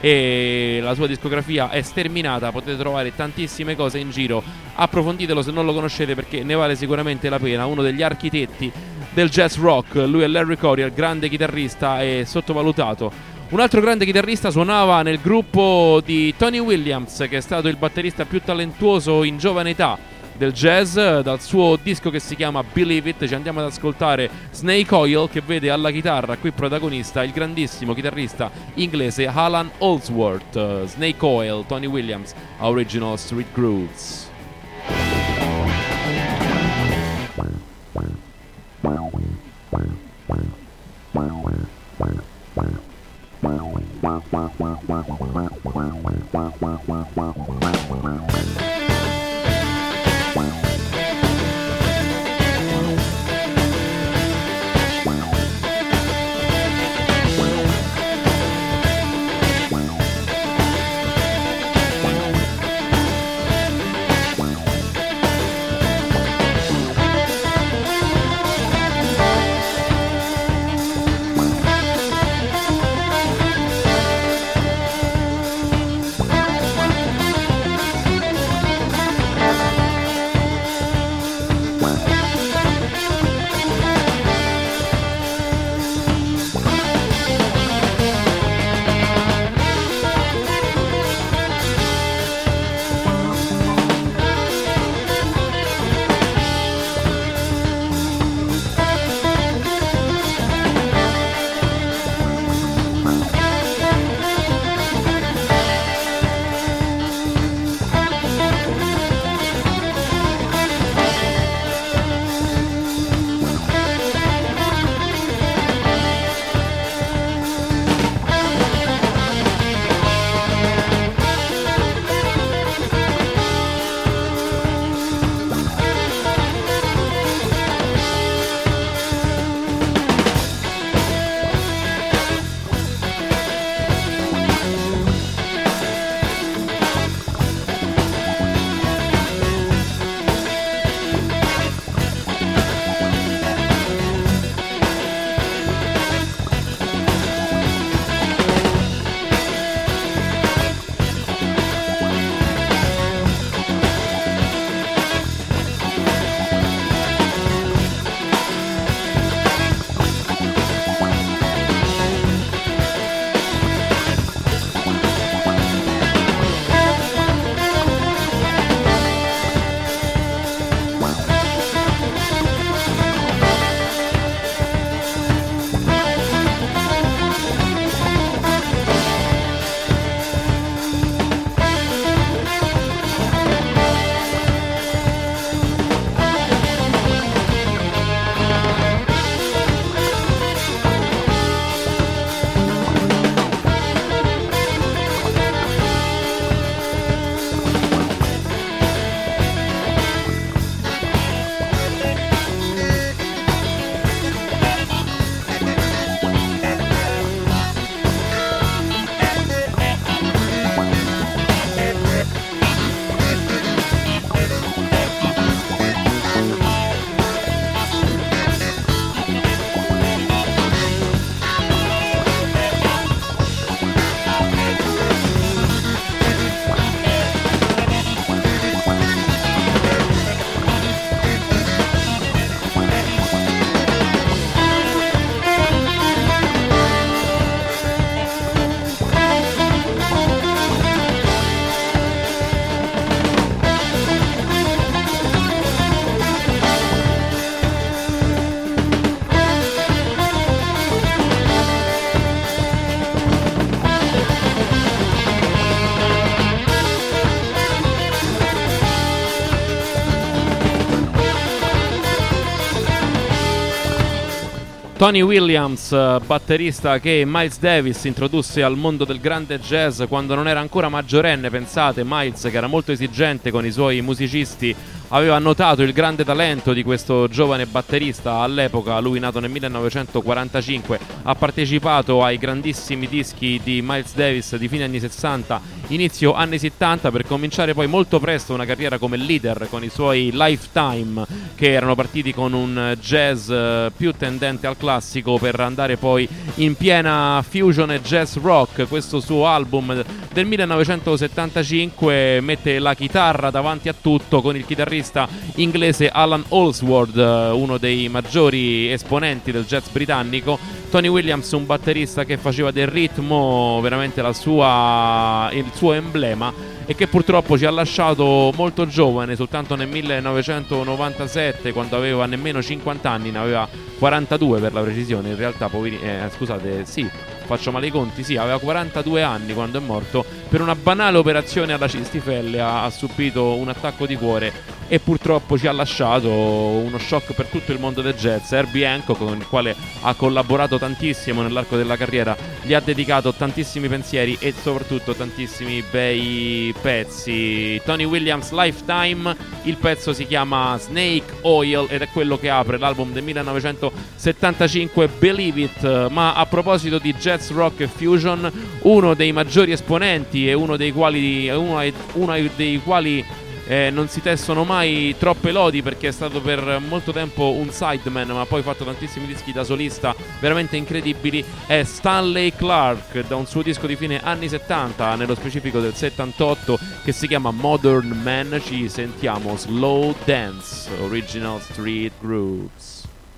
e la sua discografia è sterminata. Potete trovare tantissime cose in giro, approfonditelo se non lo conoscete, perché ne vale sicuramente la pena. Uno degli architetti del jazz rock, lui è Larry Coryell, grande chitarrista e sottovalutato. Un altro grande chitarrista suonava nel gruppo di Tony Williams, che è stato il batterista più talentuoso in giovane età del jazz. Dal suo disco che si chiama Believe It ci andiamo ad ascoltare Snake Oil, che vede alla chitarra qui protagonista il grandissimo chitarrista inglese Alan Holdsworth. Snake Oil, Tony Williams, Original Street Grooves. Tony Williams, batterista che Miles Davis introdusse al mondo del grande jazz quando non era ancora maggiorenne. Pensate, Miles, che era molto esigente con i suoi musicisti, aveva notato il grande talento di questo giovane batterista. All'epoca, lui nato nel millenovecentoquarantacinque, ha partecipato ai grandissimi dischi di Miles Davis di fine anni sessanta, inizio anni settanta, per cominciare poi molto presto una carriera come leader con i suoi Lifetime, che erano partiti con un jazz più tendente al classico per andare poi in piena fusion e jazz rock. Questo suo album del millenovecentosettantacinque mette la chitarra davanti a tutto con il chitarrista inglese Alan Holdsworth, uno dei maggiori esponenti del jazz britannico. Tony Williams, un batterista che faceva del ritmo veramente la sua, il suo emblema, e che purtroppo ci ha lasciato molto giovane, soltanto nel millenovecentonovantasette, quando aveva nemmeno cinquanta anni, ne aveva quarantadue per la precisione. In realtà, poveri, eh, scusate, sì, faccio male i conti, sì, aveva quarantadue anni quando è morto per una banale operazione alla cistifelle. Ha, ha subito un attacco di cuore e purtroppo ci ha lasciato uno shock per tutto il mondo del jazz. Herbie Hancock, con il quale ha collaborato tantissimo nell'arco della carriera, gli ha dedicato tantissimi pensieri e soprattutto tantissimi bei pezzi. Tony Williams, Lifetime, il pezzo si chiama Snake Oil ed è quello che apre l'album del millenovecentosettantacinque, Believe It. Ma a proposito di jazz rock e fusion, uno dei maggiori esponenti e uno dei quali uno, uno dei quali Eh, non si tessono mai troppe lodi, perché è stato per molto tempo un sideman ma poi ha fatto tantissimi dischi da solista veramente incredibili, è Stanley Clarke, da un suo disco di fine anni settanta, nello specifico del settantotto, che si chiama Modern Man. Ci sentiamo Slow Dance, Original Street Grooves.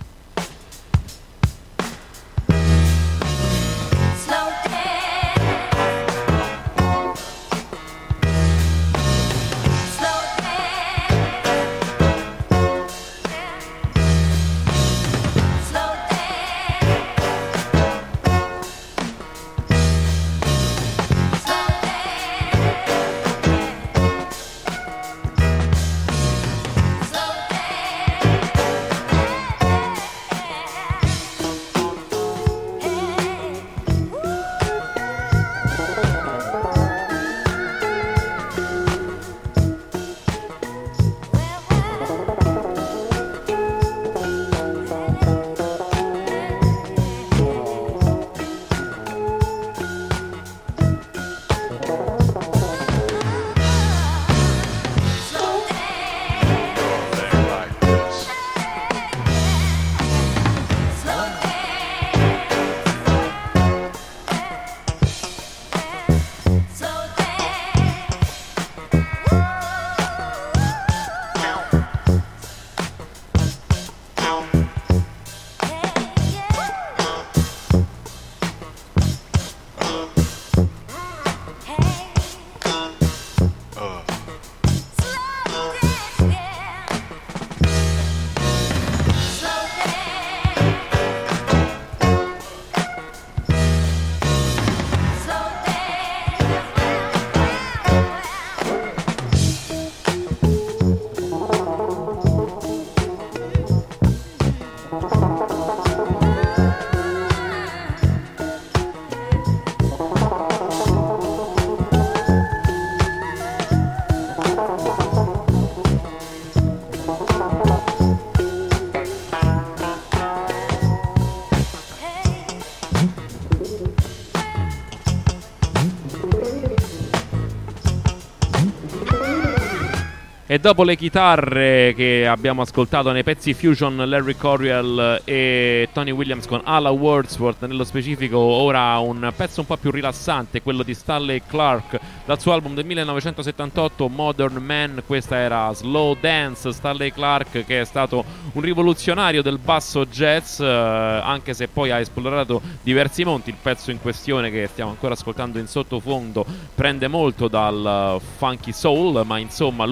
E dopo le chitarre che abbiamo ascoltato nei pezzi fusion, Larry Coryell e Tony Williams con Ala Wordsworth nello specifico, ora un pezzo un po' più rilassante, quello di Stanley Clarke dal suo album del millenovecentosettantotto, Modern Man. Questa era Slow Dance. Stanley Clarke, che è stato un rivoluzionario del basso jazz, eh, anche se poi ha esplorato diversi monti. Il pezzo in questione che stiamo ancora ascoltando in sottofondo prende molto dal uh, funky soul, ma insomma lui è stato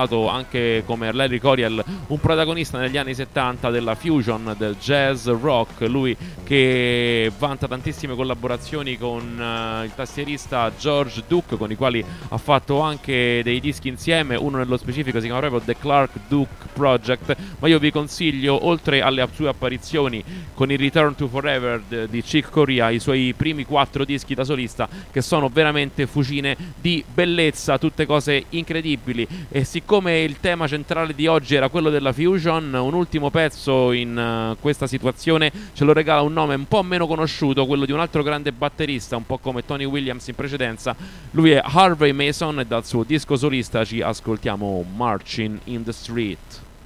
stato anche come Larry Coryell un protagonista negli anni settanta della fusion, del jazz rock, lui che vanta tantissime collaborazioni con uh, il tastierista George Duke, con i quali ha fatto anche dei dischi insieme, uno nello specifico si chiama proprio The Clark Duke Project. Ma io vi consiglio, oltre alle sue apparizioni con il Return to Forever di Chick Corea, i suoi primi quattro dischi da solista, che sono veramente fucine di bellezza, tutte cose incredibili. E siccome il tema centrale di oggi era quello della fusion, un ultimo pezzo in uh, questa situazione ce lo regala un nome un po' meno conosciuto, quello di un altro grande batterista, un po' come Tony Williams in precedenza. Lui è Harvey Mason e dal suo disco solista ci ascoltiamo Marching in the Street.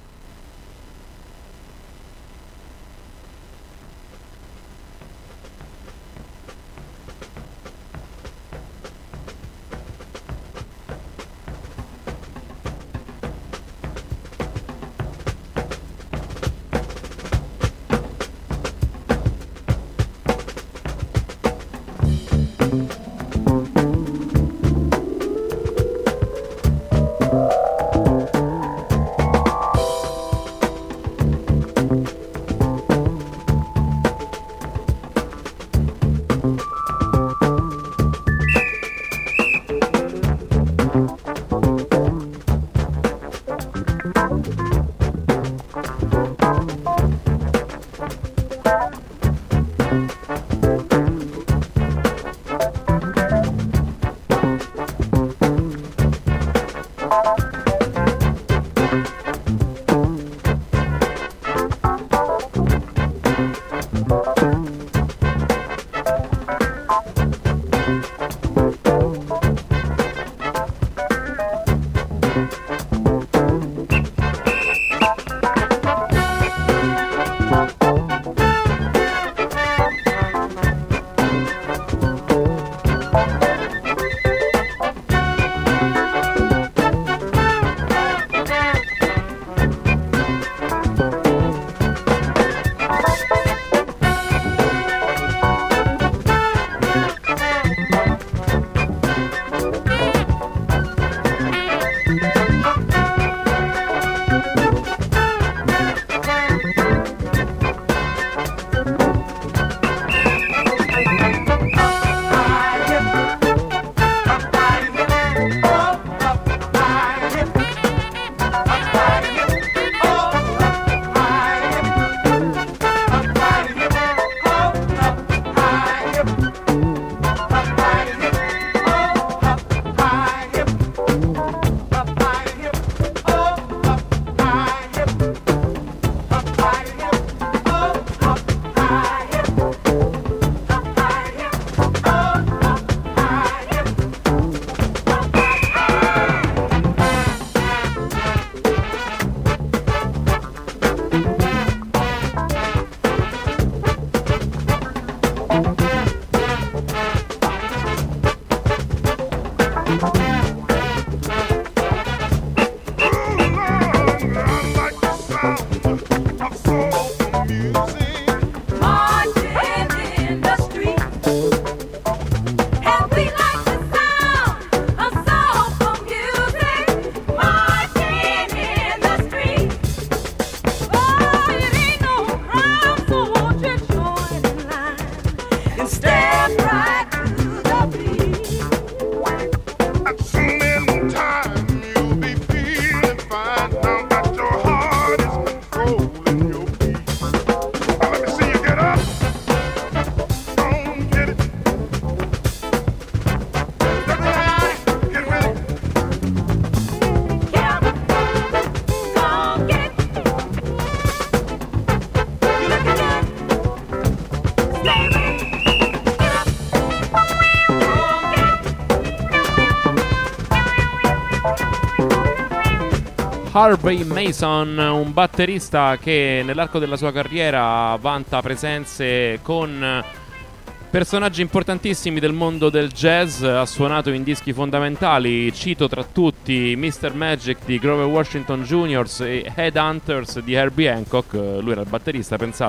Harvey Mason, un batterista che nell'arco della sua carriera vanta presenze con personaggi importantissimi del mondo del jazz, ha suonato in dischi fondamentali, cito tra tutti mister Magic di Grover Washington Junior e Headhunters di Herbie Hancock, lui era il batterista, pensate.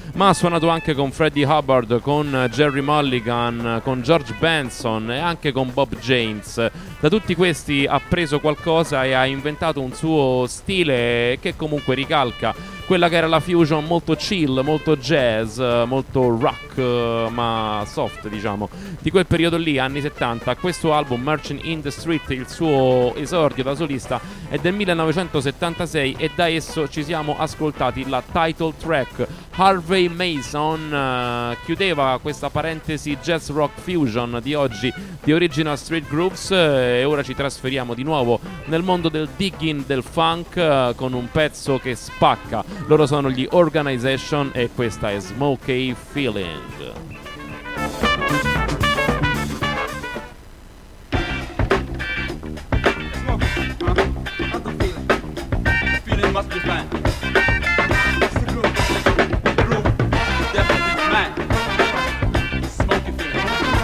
ma ha suonato anche con Freddie Hubbard, con Jerry Mulligan, con George Benson e anche con Bob James. Da tutti questi ha preso qualcosa e ha inventato un suo stile che comunque ricalca quella che era la fusion molto chill, molto jazz, molto rock, ma soft, diciamo, di quel periodo lì, anni settanta. Questo album, Marching in the Street, il suo esordio da solista, è del millenovecentosettantasei e da esso ci siamo ascoltati la title track. Harvey Mason uh, chiudeva questa parentesi jazz rock fusion di oggi di Original Street Grooves, e ora ci trasferiamo di nuovo nel mondo del digging, del funk, uh, con un pezzo che spacca. Loro sono gli Organization e questa è Smokey Feeling. Feeling must be fine. It's the groove. The groove definitely is mine. Smoky feeling.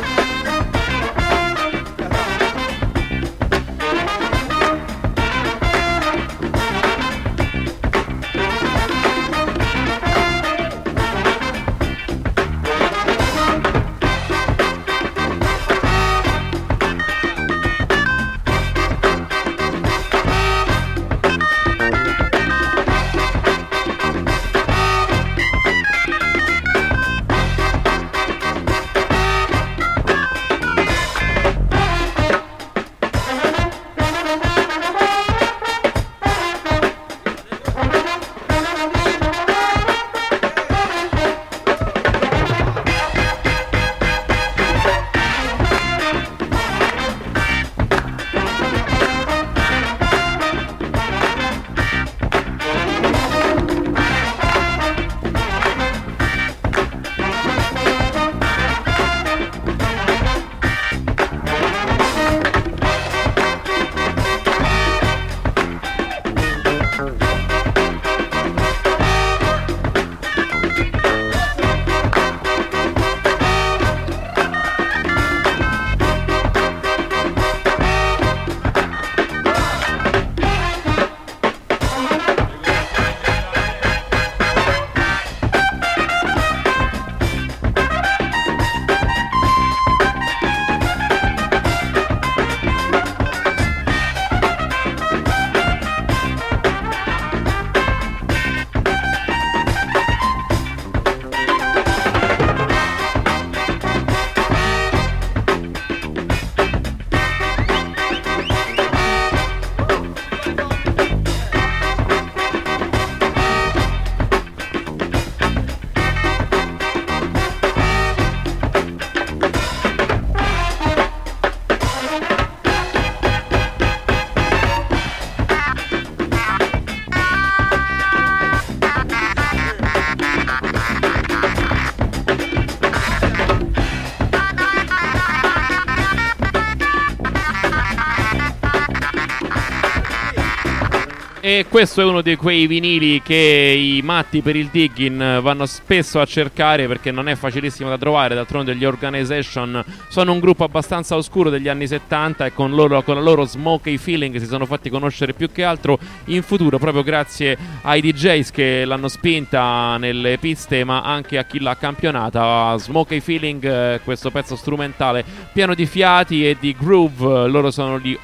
E questo è uno di quei vinili che i matti per il digging vanno spesso a cercare, perché non è facilissimo da trovare. D'altronde gli Organization sono un gruppo abbastanza oscuro degli anni settanta, e con, loro, con la loro Smokey Feeling si sono fatti conoscere più che altro in futuro, proprio grazie ai D Js che l'hanno spinta nelle piste, ma anche a chi l'ha campionata. Smokey Feeling, questo pezzo strumentale pieno di fiati e di groove. Loro sono gli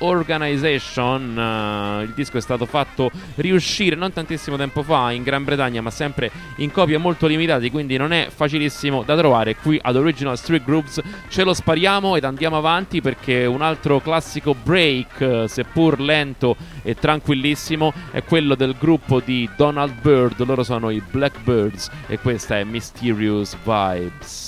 Organization. Il disco è stato fatto riuscire non tantissimo tempo fa in Gran Bretagna, ma sempre in copie molto limitate, quindi non è facilissimo da trovare. Qui ad Original Street Grooves ce lo spariamo ed andiamo avanti, perché un altro classico break, seppur lento e tranquillissimo, è quello del gruppo di Donald Byrd. Loro sono i Blackbirds e questa è Mysterious Vibes.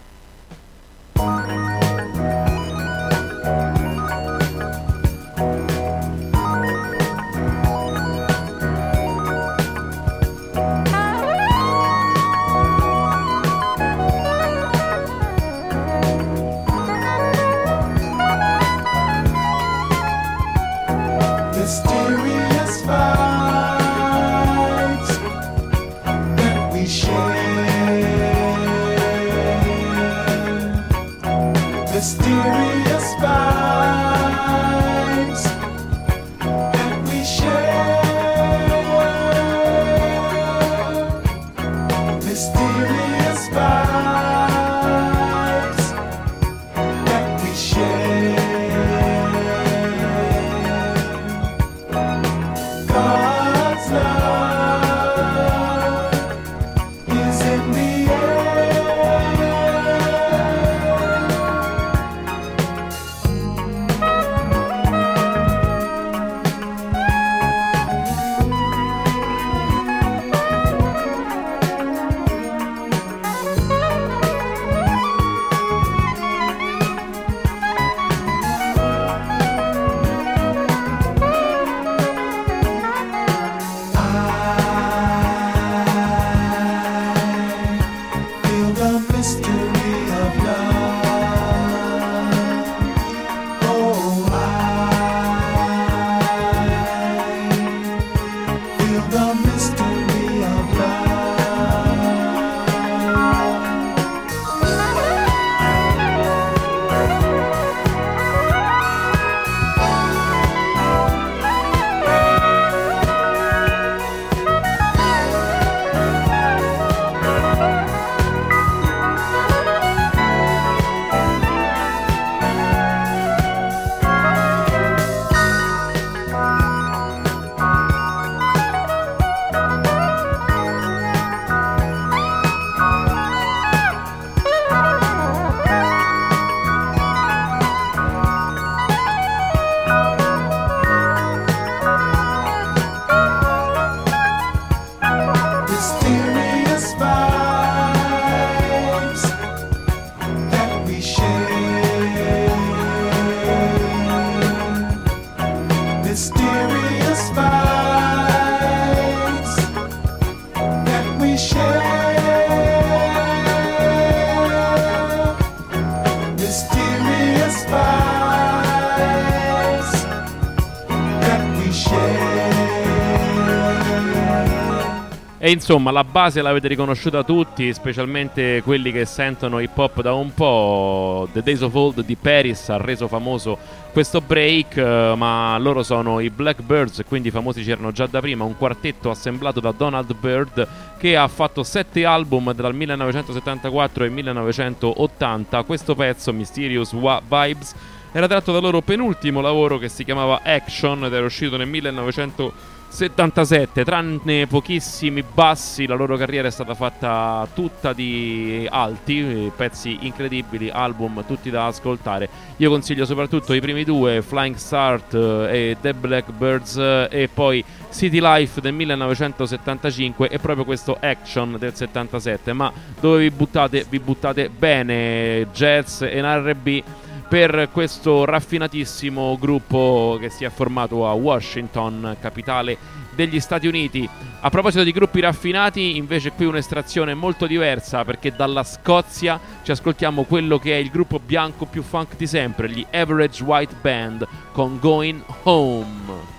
Mysterious vibes that we share. E insomma la base l'avete riconosciuta tutti, specialmente quelli che sentono hip hop da un po'. The Days of Old di Paris ha reso famoso questo break, eh, ma loro sono i Blackbirds, quindi famosi c'erano già da prima, un quartetto assemblato da Donald Byrd che ha fatto sette album dal millenovecentosettantaquattro al millenovecentottanta. Questo pezzo, Mysterious Wa- Vibes, era tratto dal loro penultimo lavoro che si chiamava Action ed era uscito nel millenovecentosettantasette. Tranne pochissimi bassi, la loro carriera è stata fatta tutta di alti, pezzi incredibili, album tutti da ascoltare. Io consiglio soprattutto i primi due, Flying Start e The Blackbirds, e poi City Life del millenovecentosettantacinque e proprio questo Action del settantasette. Ma dove vi buttate? Vi buttate bene, jazz e R and B, per questo raffinatissimo gruppo che si è formato a Washington, capitale degli Stati Uniti. A proposito di gruppi raffinati, invece qui un'estrazione molto diversa, perché dalla Scozia ci ascoltiamo quello che è il gruppo bianco più funk di sempre, gli Average White Band, con Going Home.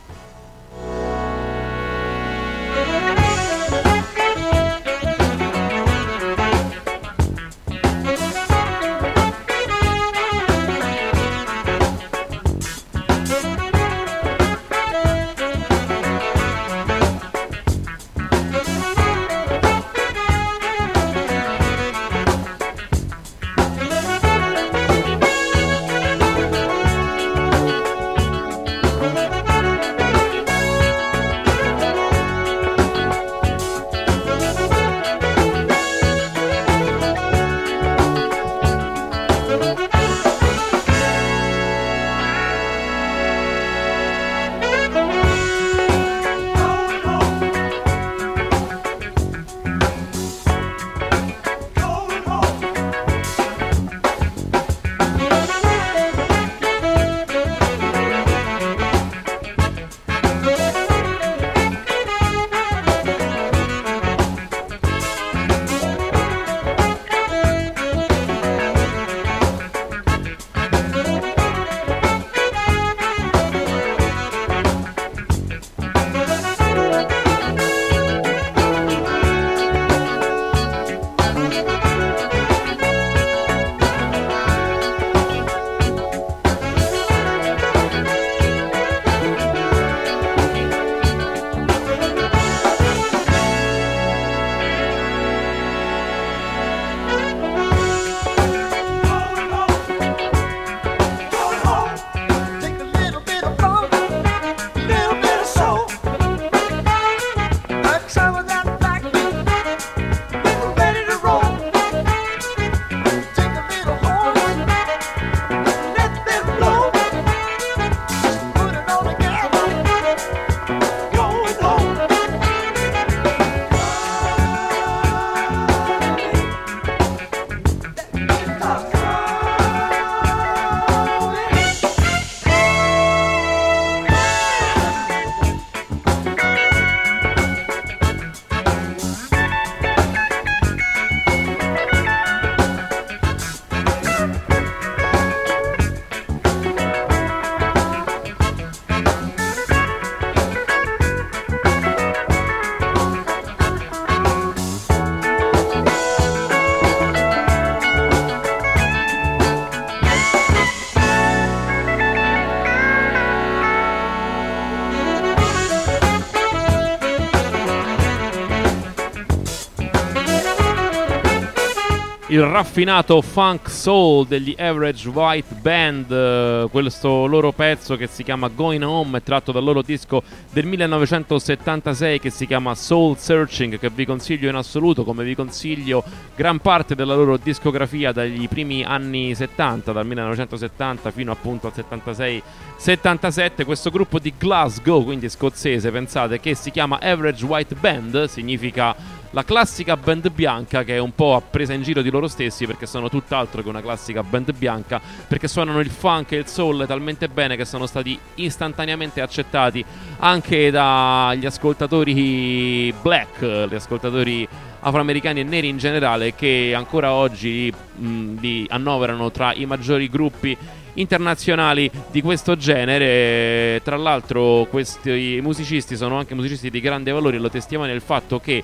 il raffinato funk soul degli Average White Band. eh, questo loro pezzo che si chiama Going Home è tratto dal loro disco del millenovecentosettantasei che si chiama Soul Searching, che vi consiglio in assoluto, come vi consiglio gran parte della loro discografia dagli primi anni settanta, dal millenovecentosettanta fino appunto al settantasei settantasette. Questo gruppo di Glasgow, quindi scozzese, pensate, che si chiama Average White Band, significa la classica band bianca, che è un po' presa in giro di loro stessi, perché sono tutt'altro che una classica band bianca, perché suonano il funk e il soul talmente bene che sono stati istantaneamente accettati anche dagli ascoltatori black, gli ascoltatori afroamericani e neri in generale, che ancora oggi mh, li annoverano tra i maggiori gruppi internazionali di questo genere. Tra l'altro questi musicisti sono anche musicisti di grande valore, lo testimonia il fatto che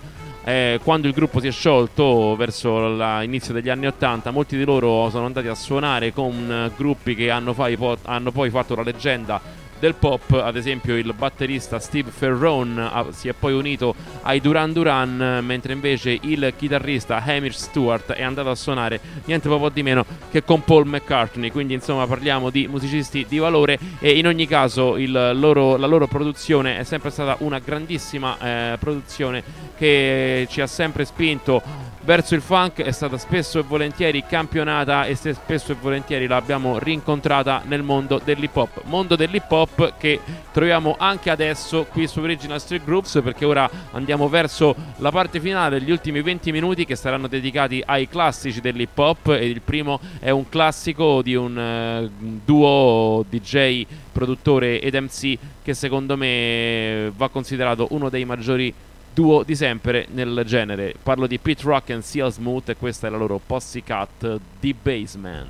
eh, quando il gruppo si è sciolto verso l'inizio degli anni ottanta, molti di loro sono andati a suonare con gruppi che hanno, fai, hanno poi fatto la leggenda del pop. Ad esempio il batterista Steve Ferrone ha, si è poi unito ai Duran Duran, mentre invece il chitarrista Hamish Stewart è andato a suonare niente po' di meno che con Paul McCartney. Quindi insomma parliamo di musicisti di valore, e in ogni caso il loro, la loro produzione è sempre stata una grandissima eh, produzione che ci ha sempre spinto verso il funk, è stata spesso e volentieri campionata e spesso e volentieri l'abbiamo rincontrata nel mondo dell'hip hop, mondo dell'hip hop che troviamo anche adesso qui su Original Street Groups, perché ora andiamo verso la parte finale degli ultimi venti minuti che saranno dedicati ai classici dell'hip hop, e il primo è un classico di un uh, duo D J, produttore ed M C che secondo me va considerato uno dei maggiori duo di sempre nel genere. Parlo di Pete Rock and C L Smooth, e questa è la loro Pussycat The Basement.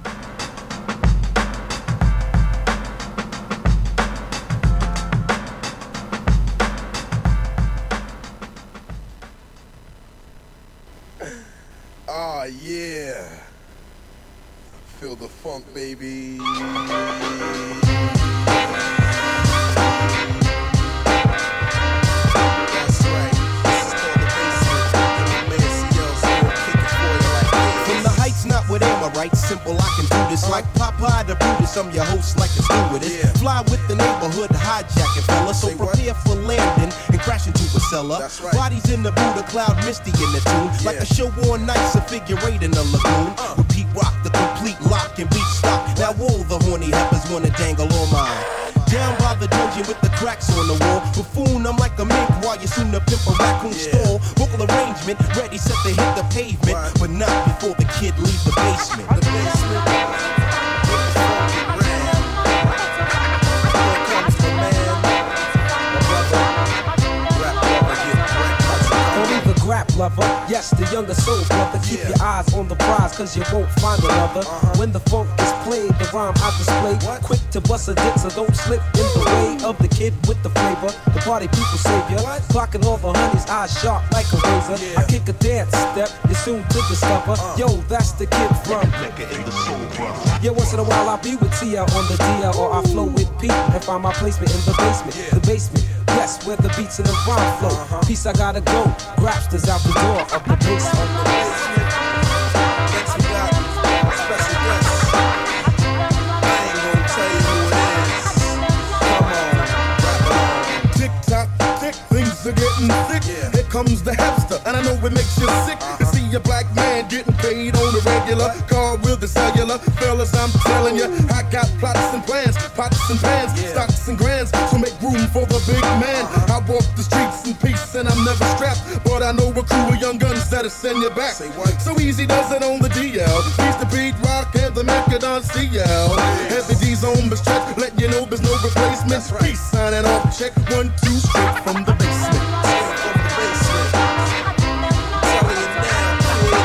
Ah, yeah. Feel the funk, baby. Not with aim, alright, simple, I can do this like Popeye the Brutus, I'm your host like a stewardess. Yeah. Fly with the neighborhood, hijacking fella, so Say prepare what? for landing and crash into a cellar. Right. Bodies in the Buddha cloud, misty in the tune, yeah. like a show on nights, a figure eight in the lagoon. Uh. With Pete Rock, the complete lock and beat stop. What? Now all the horny heifers wanna dangle on mine. Down by the dungeon with the cracks on the wall. Buffoon, I'm like a mink while you soon to pimp a raccoon yeah. stall. Vocal arrangement, ready, set to hit the pavement. Right. But not before the kid leaves the basement. The basement. Rap lover, yes, the younger soul brother. Keep yeah. your eyes on the prize, cause you won't find another. Uh-huh. When the funk is played, the rhyme I display. What? Quick to bust a dick, so don't slip in the way of the kid with the flavor. The party people savior. What? Clocking all the honeys, eyes sharp like a razor. Yeah. I kick a dance step, you're soon to discover. Uh. Yo, that's the kid from in the soul brother. Yeah, once in a while I'll be with T L on the D L, or I flow with Pete and find my placement in the basement. Yeah. The basement. Yes, where the beats and the rhyme flow. Uh-huh. Peace, I gotta go. Grapsters out the door of the basement. Of the basement. Next we got special guest. I ain't gonna tell you who it is. Come on, rap on. Tick tock, tick, things are getting thick. Yeah. Here comes the hamster, and I know it makes you sick uh-huh. to see a black man getting paid on the regular. Car with the cellular, fellas, I'm telling you, I got plots and plans, pots and pans, yeah. stocks and grands, so make room for the big man. Uh-huh. I walk the streets in peace and I'm never strapped, but I know a crew of young guns that'll send you back. Say what? So easy does it on the D L. He's the Pete Rock and the Macadon C L. Heavy D's on the stretch, let you know there's no replacement. Right. Peace, signing off, check one, two, straight from the basement. Straight from the basement. Telling you now,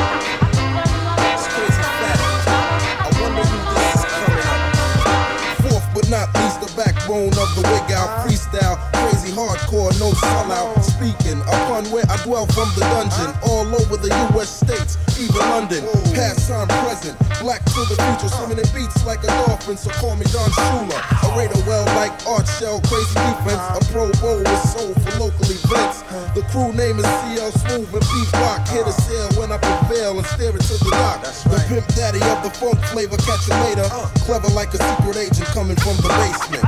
kid. It's crazy fat. I wonder who this is coming up. Fourth but not least, the backbone of the wig out freestyle. Crazy hardcore, no sellout. Speaking upon where I dwell from the dungeon, all over the U S states, even London. Past time, present, black to the future, swimming in beats like a dolphin. So call me Don Shula. A raider well like Art Shell, crazy defense. A Pro Bowl with soul for local events. The crew name is C L Smooth and Pete Rock. Here to sail when I prevail and steer it to the dock. The pimp daddy of the funk flavor, catch you later. Clever like a secret agent coming from the basement.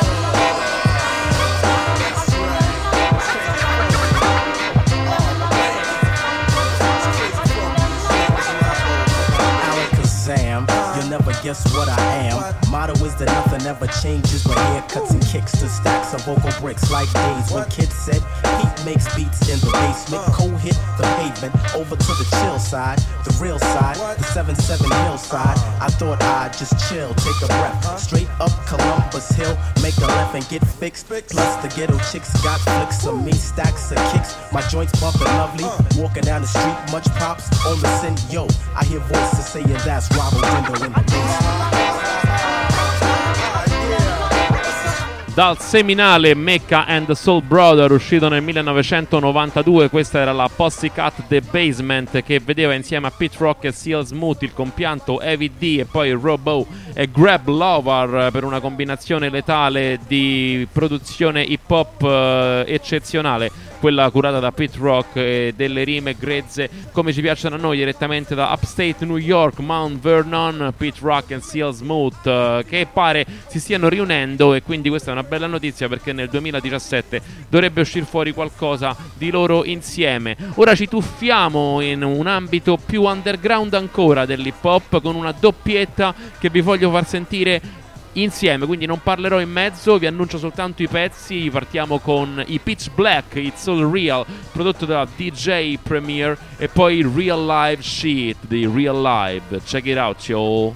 You'll never guess what I am. Motto is that nothing ever changes, but haircuts and kicks to stacks of vocal bricks like days when kids said Pete makes beats in the basement. Co-hit the pavement over to the chill side, the real side, the seven seven hillside. I thought I'd just chill, take a breath, straight up Columbus Hill, make a left and get fixed. Plus the ghetto chicks got flicks of me, stacks of kicks. My joints bumping lovely, walking down the street, much props on the scent. Yo, I hear voices saying that's Robert Window in the basement. dal seminale Mecca and the Soul Brother, uscito nel millenovecentonovantadue. Questa era la Pussycat The Basement, che vedeva insieme a Pete Rock e Seal Smooth il compianto Heavy D e poi Robo e Grab Lover per una combinazione letale di produzione hip hop eh, eccezionale, quella curata da Pete Rock, e delle rime grezze come ci piacciono a noi, direttamente da Upstate New York, Mount Vernon, Pete Rock e Seal Smooth, eh, che pare si stiano riunendo, e quindi questa è una bella notizia perché nel duemiladiciassette dovrebbe uscire fuori qualcosa di loro insieme. Ora ci tuffiamo in un ambito più underground ancora dell'hip hop con una doppietta che vi voglio far sentire insieme, quindi non parlerò in mezzo, vi annuncio soltanto i pezzi. Partiamo con i Pitch Black, It's All Real, prodotto da D J Premier, e poi Real Live Shit di Real Live. Check it out, yo.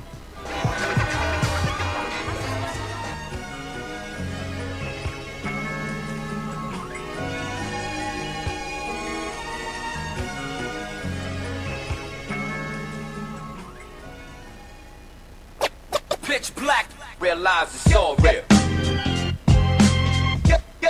Pitch black, realize it's all real. Yep, yep.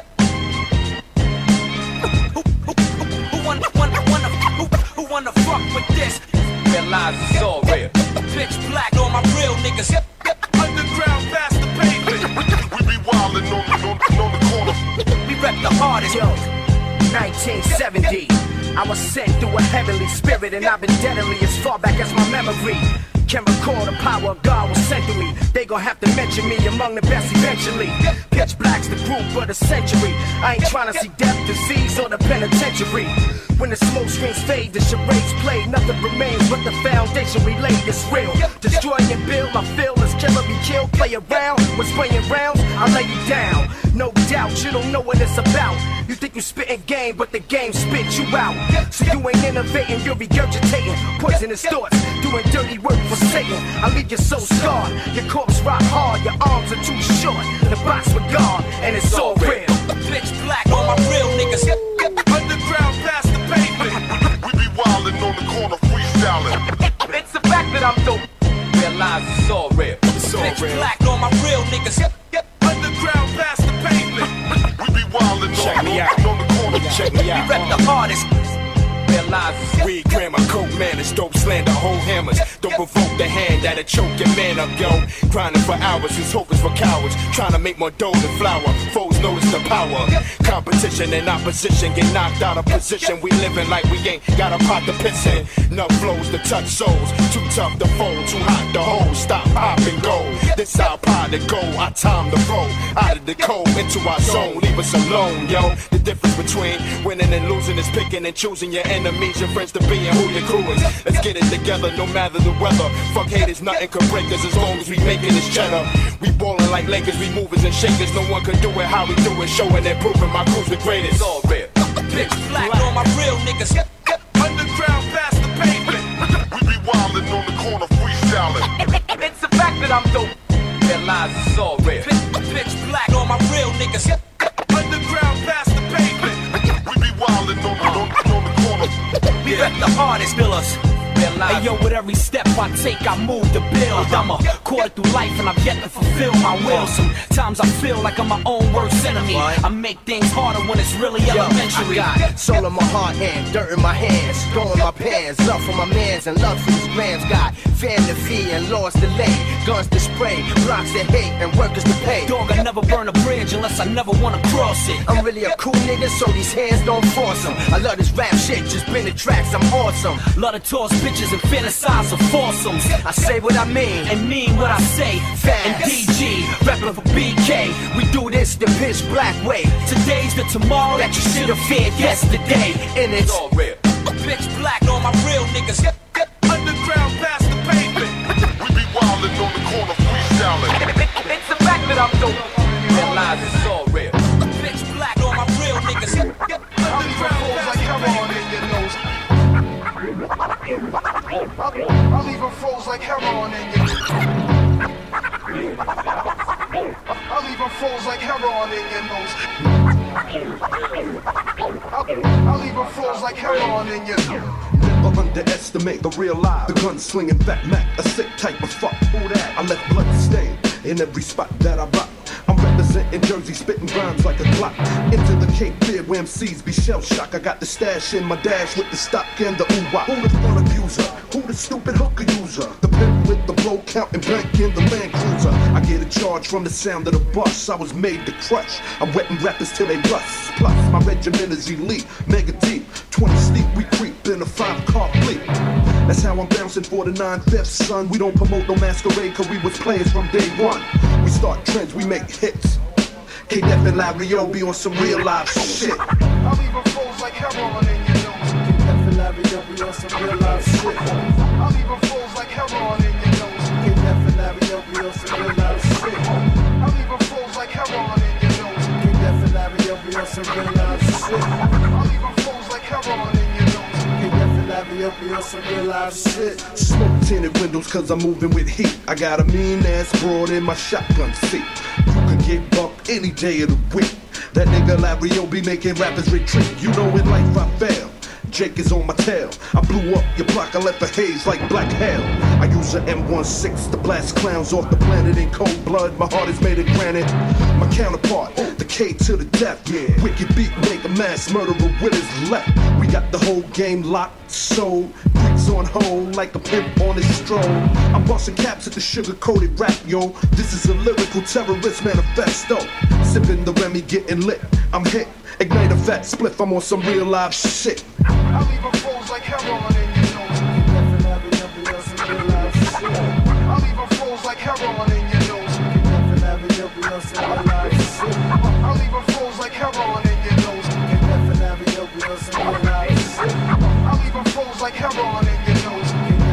Who, who, who, who wanna, wanna, wanna, who, who wanna fuck with this? Realize it's all real. Pitch black, all my real niggas. Yep, yep. Underground past the pavement. We be wildin' on, on, on the corner. We rep the hardest. Yo, nineteen seventy. I was sent through a heavenly spirit, and I've been deadly as far back as my memory. Can recall the power of God was sent to me. They gon' have to mention me among the best eventually. Pitch Black's the group of the century. I ain't tryna see death, disease, or the penitentiary. When the smoke screens fade, the charades play. Nothing remains but the foundation we laid is real. Destroy and build, my feel is killer be killed. Play around, when spraying rounds, I lay you down. No doubt, you don't know what it's about. You think you spitting game, but the game spit you out. So you ain't innovating, you're regurgitating poisonous thoughts, doing dirty work for Satan. I leave you so scarred, your corpse rock hard, your arms are too short. The box with God, and it's all real. Pitch black, all my real niggas. Underground past the pavement. We be wildin' on the corner, freestyling. It's the fact that I'm dope. Realize it's all real. It's all Pitch real. Black, all my real niggas. Underground past the pavement. We be wildin' on, on, on the corner. Check me out. We rep the hardest. Weed, grammar, coke, man, it's dope, slander, whole hammers. Don't provoke the hand that'll choke your man up, yo. Grinding for hours, whose hope is for cowards. Trying to make more dough than flour. Foes notice the power. Competition and opposition get knocked out of position. We living like we ain't got a pot to piss in. Enough flows to touch souls. Too tough to fold, too hot to hold. Stop, pop, and go. This our pod to go. Our time to roll. Out of the cold, into our zone. Leave us alone, yo. The difference between winning and losing is picking and choosing your enemies, your friends to be, and who your crew is. Let's get it together, no matter the weather. Fuck haters, nothing can break us as long as we making this cheddar. We ballin' like Lakers, we movers and shakers. No one can do it how we do it, showing and proving my crew's the greatest. It's all real. Pitch black, all my real niggas. Underground past the pavement. We be wildin' on the corner, freestyling. It's the fact that I'm dope. Realize it's all real. Pitch black, all my real niggas. Underground past the pavement. We be wildin' on the, on, on the corner. We rep the hardest, Billers. Hey yo, with every step I take, I move to build. I'm a quarter through life and I've yet to fulfill my will. Sometimes I feel like I'm my own worst enemy. I make things harder when it's really elementary. I got soul in my heart and dirt in my hands, throwing my pants, love for my mans and love for his grams. Got fan to feed and laws to lay, guns to spray, blocks to hate and workers to pay. Dog, I never burn a bridge unless I never wanna cross it. I'm really a cool nigga, so these hands don't force them. I love this rap shit, just been the tracks, I'm awesome. Love to toss bitches and fantasize of foursomes. I say what I mean and mean what I say. Fast. And D G, rapping for B K. We do this the pitch black way. Today's the tomorrow that you should have feared yesterday. And it's all real. Pitch black, all my real niggas. Underground past the pavement. We be wildin' on the corner, freestyling. It's the fact that I'm dope. Realize it's all real. Pitch black, all my real niggas. Underground past the pavement. I'll leave them froze like heroin in you. I'll leave them froze like heroin in your nose. I'll, I'll leave them froze like heroin in your nose. Never underestimate the real life. The gun slinging fat Mac, a sick type of fuck. Who that? I left blood stain in every spot that I rock. I'm representing in Jersey, spitting rhymes like a Glock. Into the Cape Fear where M Cs be shell shock. I got the stash in my dash with the stock and the ooh-wah. Who the fun abuser? Who the stupid hooker user? The pimp with the blow counting bank in the Land Cruiser. I get a charge from the sound of the bus. I was made to crush. I'm wetting rappers till they rust. Plus, my regiment is elite, mega deep. twenty steep, we creep in a five-car fleet. That's how I'm bouncing for the nine-fifths, son. We don't promote no masquerade, cause we was players from day one. We start trends, we make hits. K-Def and Larry O be on some real live shit. I'll leave a fools like heroin in your nose. K-Def and Larry O be on some real live shit. I'll leave a fools like heroin in your nose. K-Def and Larry O be on some real live shit. I'll leave a fools like heroin in your nose. K-Def and Larry O be on some real live shit. I'll leave a fools like heroin in your nose. K-Def and Larry O be on some real live shit. Smoke tinted windows cause I'm moving with heat. I got a mean ass broad in my shotgun seat. You could get bucked any day of the week. That nigga Larry O be making rappers retreat. You know in life I fail. Jake is on my tail. I blew up your block, I left a haze like black hell. I use an M sixteen to blast clowns off the planet in cold blood. My heart is made of granite. My counterpart, the K to the death. Yeah. Wicked beat, make a mass murderer with his left. We got the whole game locked, so bricks on hold like a pimp on his stroll. I'm busting caps at the sugar-coated rap, yo. This is a lyrical terrorist manifesto. Sipping the Remy, getting lit. I'm hit. Ignite a fat spliff, I'm on some real live shit. I'll leave a fools like heroin in your nose. I'll leave a fools like heroin in your nose. I'll leave a fools like heroin in your nose. I'll leave a fools like heroin in your nose.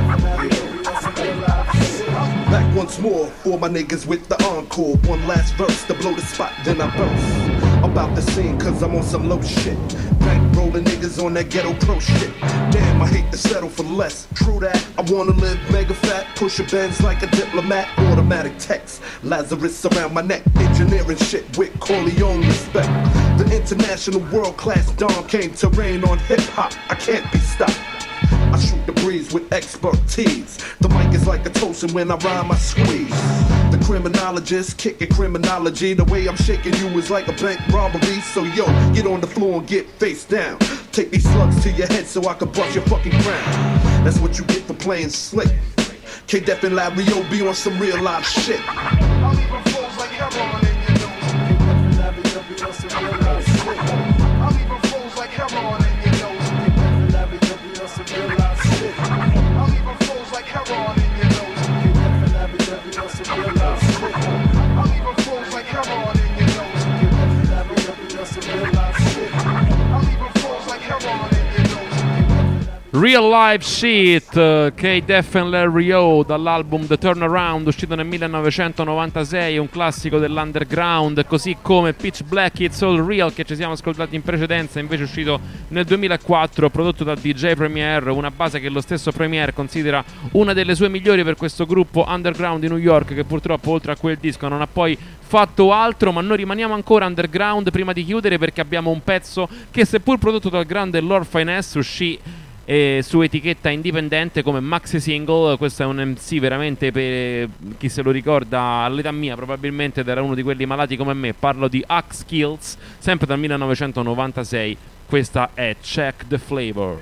Back once more for my niggas with the encore. One last verse to blow the spot, then I burst. About the scene cause I'm on some low shit. Bank rolling niggas on that ghetto pro shit. Damn, I hate to settle for less. True that, I wanna live mega fat. Push a Benz like a diplomat. Automatic text, Lazarus around my neck. Engineering shit with Corleone respect. The international world class Dom came to reign on hip hop. I can't be stopped. I shoot the breeze with expertise. The mic is like a toast and when I rhyme I squeeze. The criminologist kicking criminology. The way I'm shaking you is like a bank robbery. So yo, get on the floor and get face down. Take these slugs to your head so I can bust your fucking crown. That's what you get for playing slick. K-Def and Larry O be on some real live shit. I'll leave a fools like heroin in your nose. K-Def and Larry O be on some real live shit. I'll leave a fools like heroin in your nose. K-Def and Larry O be on some real live shit. I'll leave a fools like heroin in your nose. K-Def and Larry O be on some real live shit. I'll leave a fools like heroin in your nose. K-Def and Larry O be on some real live shit. I'll leave a fools like heroin in your nose. Real Life Shit, K-Def and Larry O dall'album The Turnaround uscito nel millenovecentonovantasei, un classico dell'underground, così come Pitch Black It's All Real che ci siamo ascoltati in precedenza, invece uscito nel duemilaquattro, prodotto da D J Premier, una base che lo stesso Premier considera una delle sue migliori per questo gruppo underground di New York, che purtroppo oltre a quel disco non ha poi fatto altro. Ma noi rimaniamo ancora underground prima di chiudere, perché abbiamo un pezzo che, seppur prodotto dal grande Lord Finesse, uscì e su etichetta indipendente come maxi single. Questo è un M C veramente, per chi se lo ricorda all'età mia probabilmente era uno di quelli malati come me. Parlo di Axe Kills, sempre dal millenovecentonovantasei. Questa è Check the Flavor.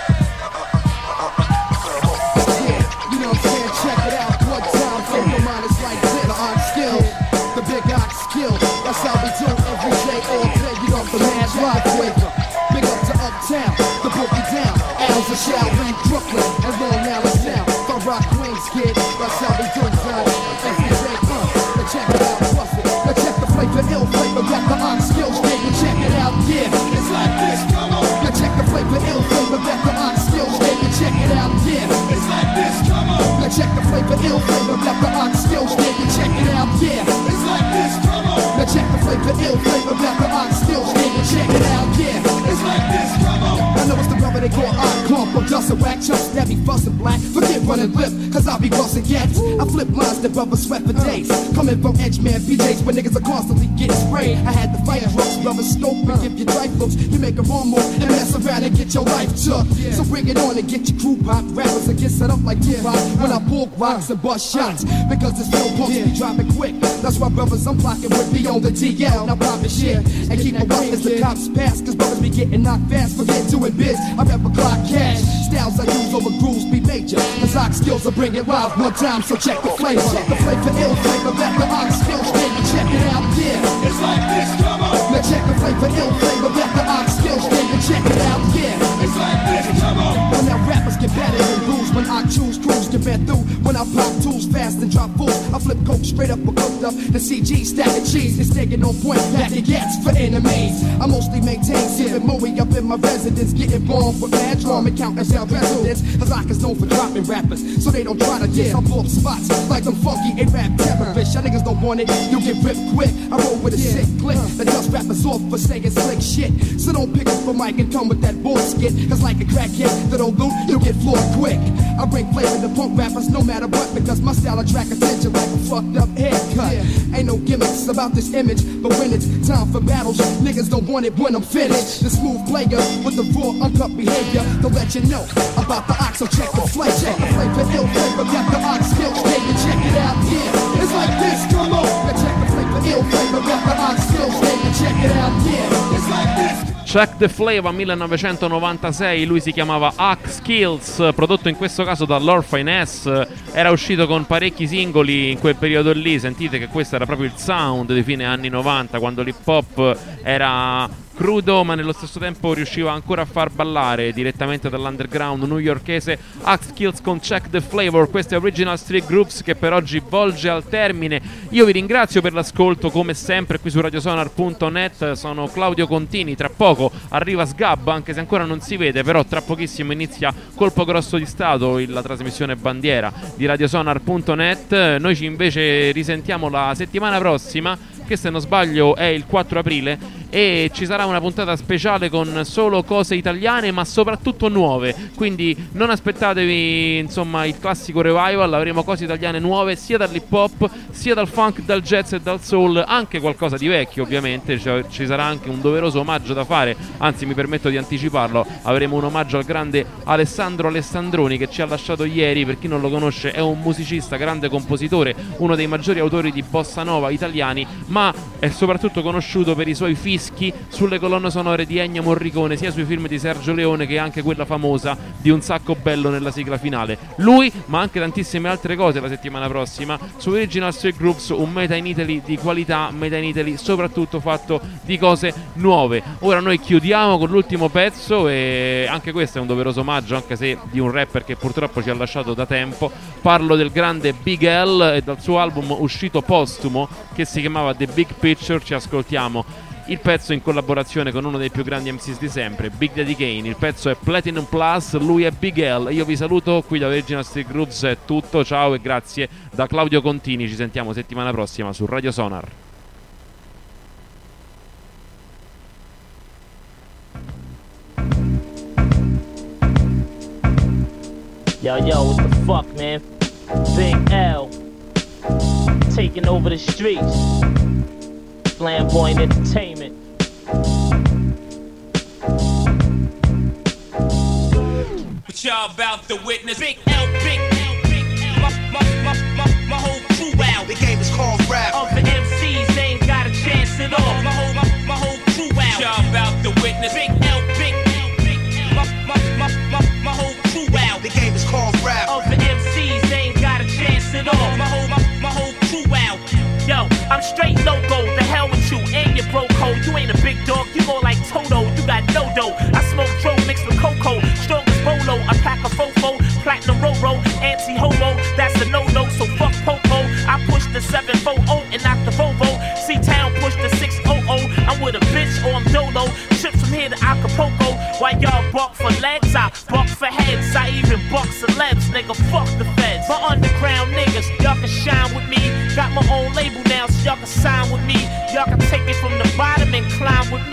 A shout in Brooklyn and Long Island now. From Rock Queens, kid, that's how we do it, son. F D J, uh, now check it out, bust it. Now check the flavor, ill flavor, got the on skills, baby, check it out, yeah. It's like this, come on. Now check the flavor, ill flavor, got the on skills, baby, check it out, yeah. It's like this, come on. Now check the flavor, ill flavor, got the on skills, baby, check it out, yeah. It's like this, come on. Now check the flavor, ill flavor, got the on skills, baby, check it out, yeah. It's like this, come on. I know it's the rubber they call on clump of dust and whack chumps that be bustin' black. Forgive running lip, cause I be busting gats. I flip lines that brothers sweat for days. Coming from edge man P Js where niggas are constantly getting sprayed. I had to fight drugs, brothers scope and give you life looks. You make a wrong move and mess around and get your life took. So bring it on and get your crew pop. Rappers will get set up like Tupac when I pull rocks and bust shots. Because this real punks be dropping quick. That's why brothers I'm blocking with me on the D L. Now pop and shit and keep it up as the cops pass. Cause brothers be getting knocked fast. Forget doing biz. I rap a clock cash. Styles I use over grooves be major. Cause ox skills will bring it live one time. So check the flavor. Check the flavor, ill flavor. Back the ox skills, baby. Check it out, yeah. It's like this, come on. Now check the flavor, ill flavor. Back the ox skills, baby. Check it out, yeah. It's like this, come on. Well, now rappers get better than rules. When I choose crews to bet through. When I pop tools fast and drop fools. I flip coke straight up or cooked up. The C G stack of cheese is taking on point. Back it gets for enemies. I mostly maintain sipping Moe up in my residence. Getting born with mad drum and count as our residents. Cause I is known for dropping rappers. So they don't try to diss. I blow up spots like them funky A-rap terrorists. Y'all niggas don't want it. You get ripped quick. I roll with a sick click. That dust rappers off for saying slick shit. So don't pick up the mic and come with that boy skit. Cause like a crackhead that don't loot, you get floored quick. I bring flavor to punk rappers no matter what. Because my style attract attention like a fucked up haircut. Ain't no gimmicks about this image. But when it's time for battles, niggas don't want it when I'm finished. The smooth player with the raw uncut behavior. To let you know about the ox, so check the flavor. Check the flavor, ill flavor. Got the ox skills, baby. Check it out, yeah. It's like this, come on. Now check the flavor, ill flavor. Got the ox skills, baby. Check it out, yeah. It's like this. Check the Flavor millenovecentonovantasei, lui si chiamava Axe Skills, prodotto in questo caso da Lord Finesse, era uscito con parecchi singoli in quel periodo lì, sentite che questo era proprio il sound di fine anni novanta, quando l'hip hop era crudo ma nello stesso tempo riusciva ancora a far ballare direttamente dall'underground newyorkese. Axe Skills con Check the Flavor, queste Original Street Groups che per oggi volge al termine. Io vi ringrazio per l'ascolto come sempre qui su radiosonar punto net, sono Claudio Contini, tra poco arriva Sgab, anche se ancora non si vede, però tra pochissimo inizia Colpo Grosso di Stato, la trasmissione bandiera di radiosonar punto net. Noi ci invece risentiamo la settimana prossima, che se non sbaglio è il quattro aprile, e ci sarà una puntata speciale con solo cose italiane ma soprattutto nuove, quindi non aspettatevi insomma il classico revival, avremo cose italiane nuove sia dall'hip hop sia dal funk, dal jazz e dal soul, anche qualcosa di vecchio ovviamente, cioè, ci sarà anche un doveroso omaggio da fare, anzi mi permetto di anticiparlo, avremo un omaggio al grande Alessandro Alessandroni che ci ha lasciato ieri. Per chi non lo conosce è un musicista, grande compositore, uno dei maggiori autori di bossa nova italiani, ma è soprattutto conosciuto per i suoi fischi sulle colonne sonore di Ennio Morricone, sia sui film di Sergio Leone che anche quella famosa di Un sacco bello nella sigla finale. Lui, ma anche tantissime altre cose la settimana prossima su Original Street Groups, un Made in Italy di qualità, Made in Italy soprattutto fatto di cose nuove. Ora noi chiudiamo con l'ultimo pezzo e anche questo è un doveroso omaggio, anche se di un rapper che purtroppo ci ha lasciato da tempo. Parlo del grande Big L e dal suo album uscito postumo che si chiamava The Big Picture. Ci ascoltiamo il pezzo in collaborazione con uno dei più grandi M Cs di sempre, Big Daddy Kane. Il pezzo è Platinum Plus, lui è Big L. Io vi saluto, qui da Original Street Groups è tutto, ciao e grazie da Claudio Contini. Ci sentiamo settimana prossima su Radio Sonar. Yo, yo, what the fuck, man? Big L taking over the streets. Flamboyant Entertainment. What y'all about to witness? Big L, Big L, Big L. My, my, my, my, my whole crew out. The game is called rap. Other M Cs, they ain't got a chance at all. My whole, my, my whole crew out. What y'all about to witness? Big L, Big L, Big L. My, my, my, my, my whole crew out. The game is called rap. Other M Cs, they ain't got a chance at all. My whole, my, my whole crew out. Yo, I'm straight loco, the hell with you and your bro code. You ain't a big dog, you more like Toto, you got no dough. I smoke dro mixed with cocoa, strong as bolo. I pack a fofo, platinum Roro, anti-homo, that's a no-no, so fuck Popo. I push the seven four oh and not the Volvo. C-Town push the six hundred. I'm with a bitch or I'm dolo. Trip from here to Acapulco. While y'all buck for legs, I buck for heads. I even buck celebs, nigga, fuck the feds. My underground niggas, y'all can shine with me. Got my own label now, so y'all can sign with me. Y'all can take it from the bottom and climb with me, that's fine.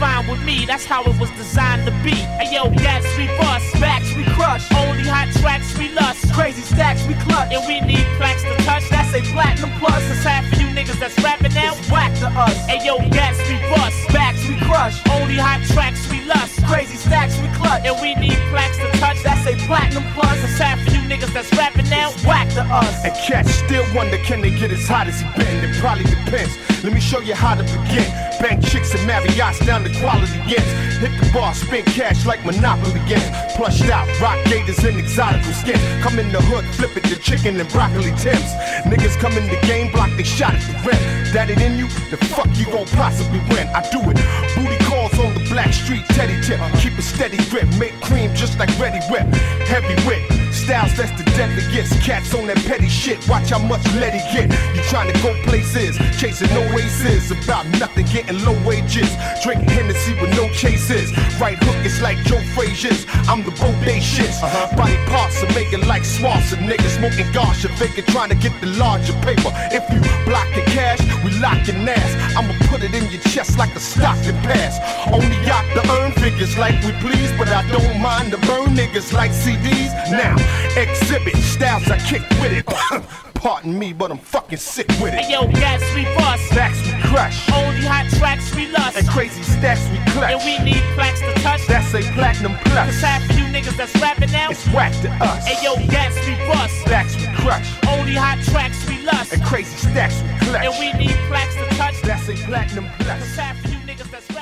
fine with me, that's how it was designed to be. Ayo, gats we bust, backs we crush, only hot tracks we lust, crazy stacks we clutch, and we need plaques to touch. That's a platinum plus. It's half of you niggas that's rapping now, it's whack to us. Ayo, gats we bust, backs we crush, only hot tracks we lust, crazy stacks we clutch, and we need plaques to touch. That's a platinum plus. It's half of you niggas that's rapping now, it's whack to us. And cats still wonder, can they get as hot as he been? It probably depends. Let me show you how to begin. Bank chicks and Marriott's down to quality ends. Hit the bar, spend cash like Monopoly games. Plushed out, rock gators and exotical skins. Come in the hood, flip it to chicken and broccoli Tims. Niggas come in the game, block they shot at the rim. That it in you? The fuck you gon' possibly win? I do it. Booty calls on the black street, teddy tip. Keep a steady grip, make cream just like Ready Whip. Heavy whip, styles that's the deadliest. Cats on that petty shit, watch how much let he get. You trying to go places, chasing no aces. About nothing, getting low wages. Drinking Hennessy with no chases. Right hook is like Joe Frazier's. I'm the bodacious. Uh-huh. Body parts are making like Swanson. Niggas smoking gosh and faking, trying to get the larger paper. If you block the cash, we lock your ass. I'ma put it in your chest like a Stockton pass. Only yacht to earn figures like we please, but I don't mind to burn niggas like C Ds. Now, exhibit styles I kick with it. Pardon me, but I'm fucking sick with it. Ayo, gats we bust, backs we crush, only hot tracks we lust, and crazy stacks we clutch. And we need plaques to touch. That's a platinum plus. Cause half of you niggas that's rapping now, it's whack to us. Ayo, gats we bust, backs we crush, only hot tracks we lust, and crazy stacks we clutch. And we need plaques to touch. That's a platinum plus. Cause half of you niggas that's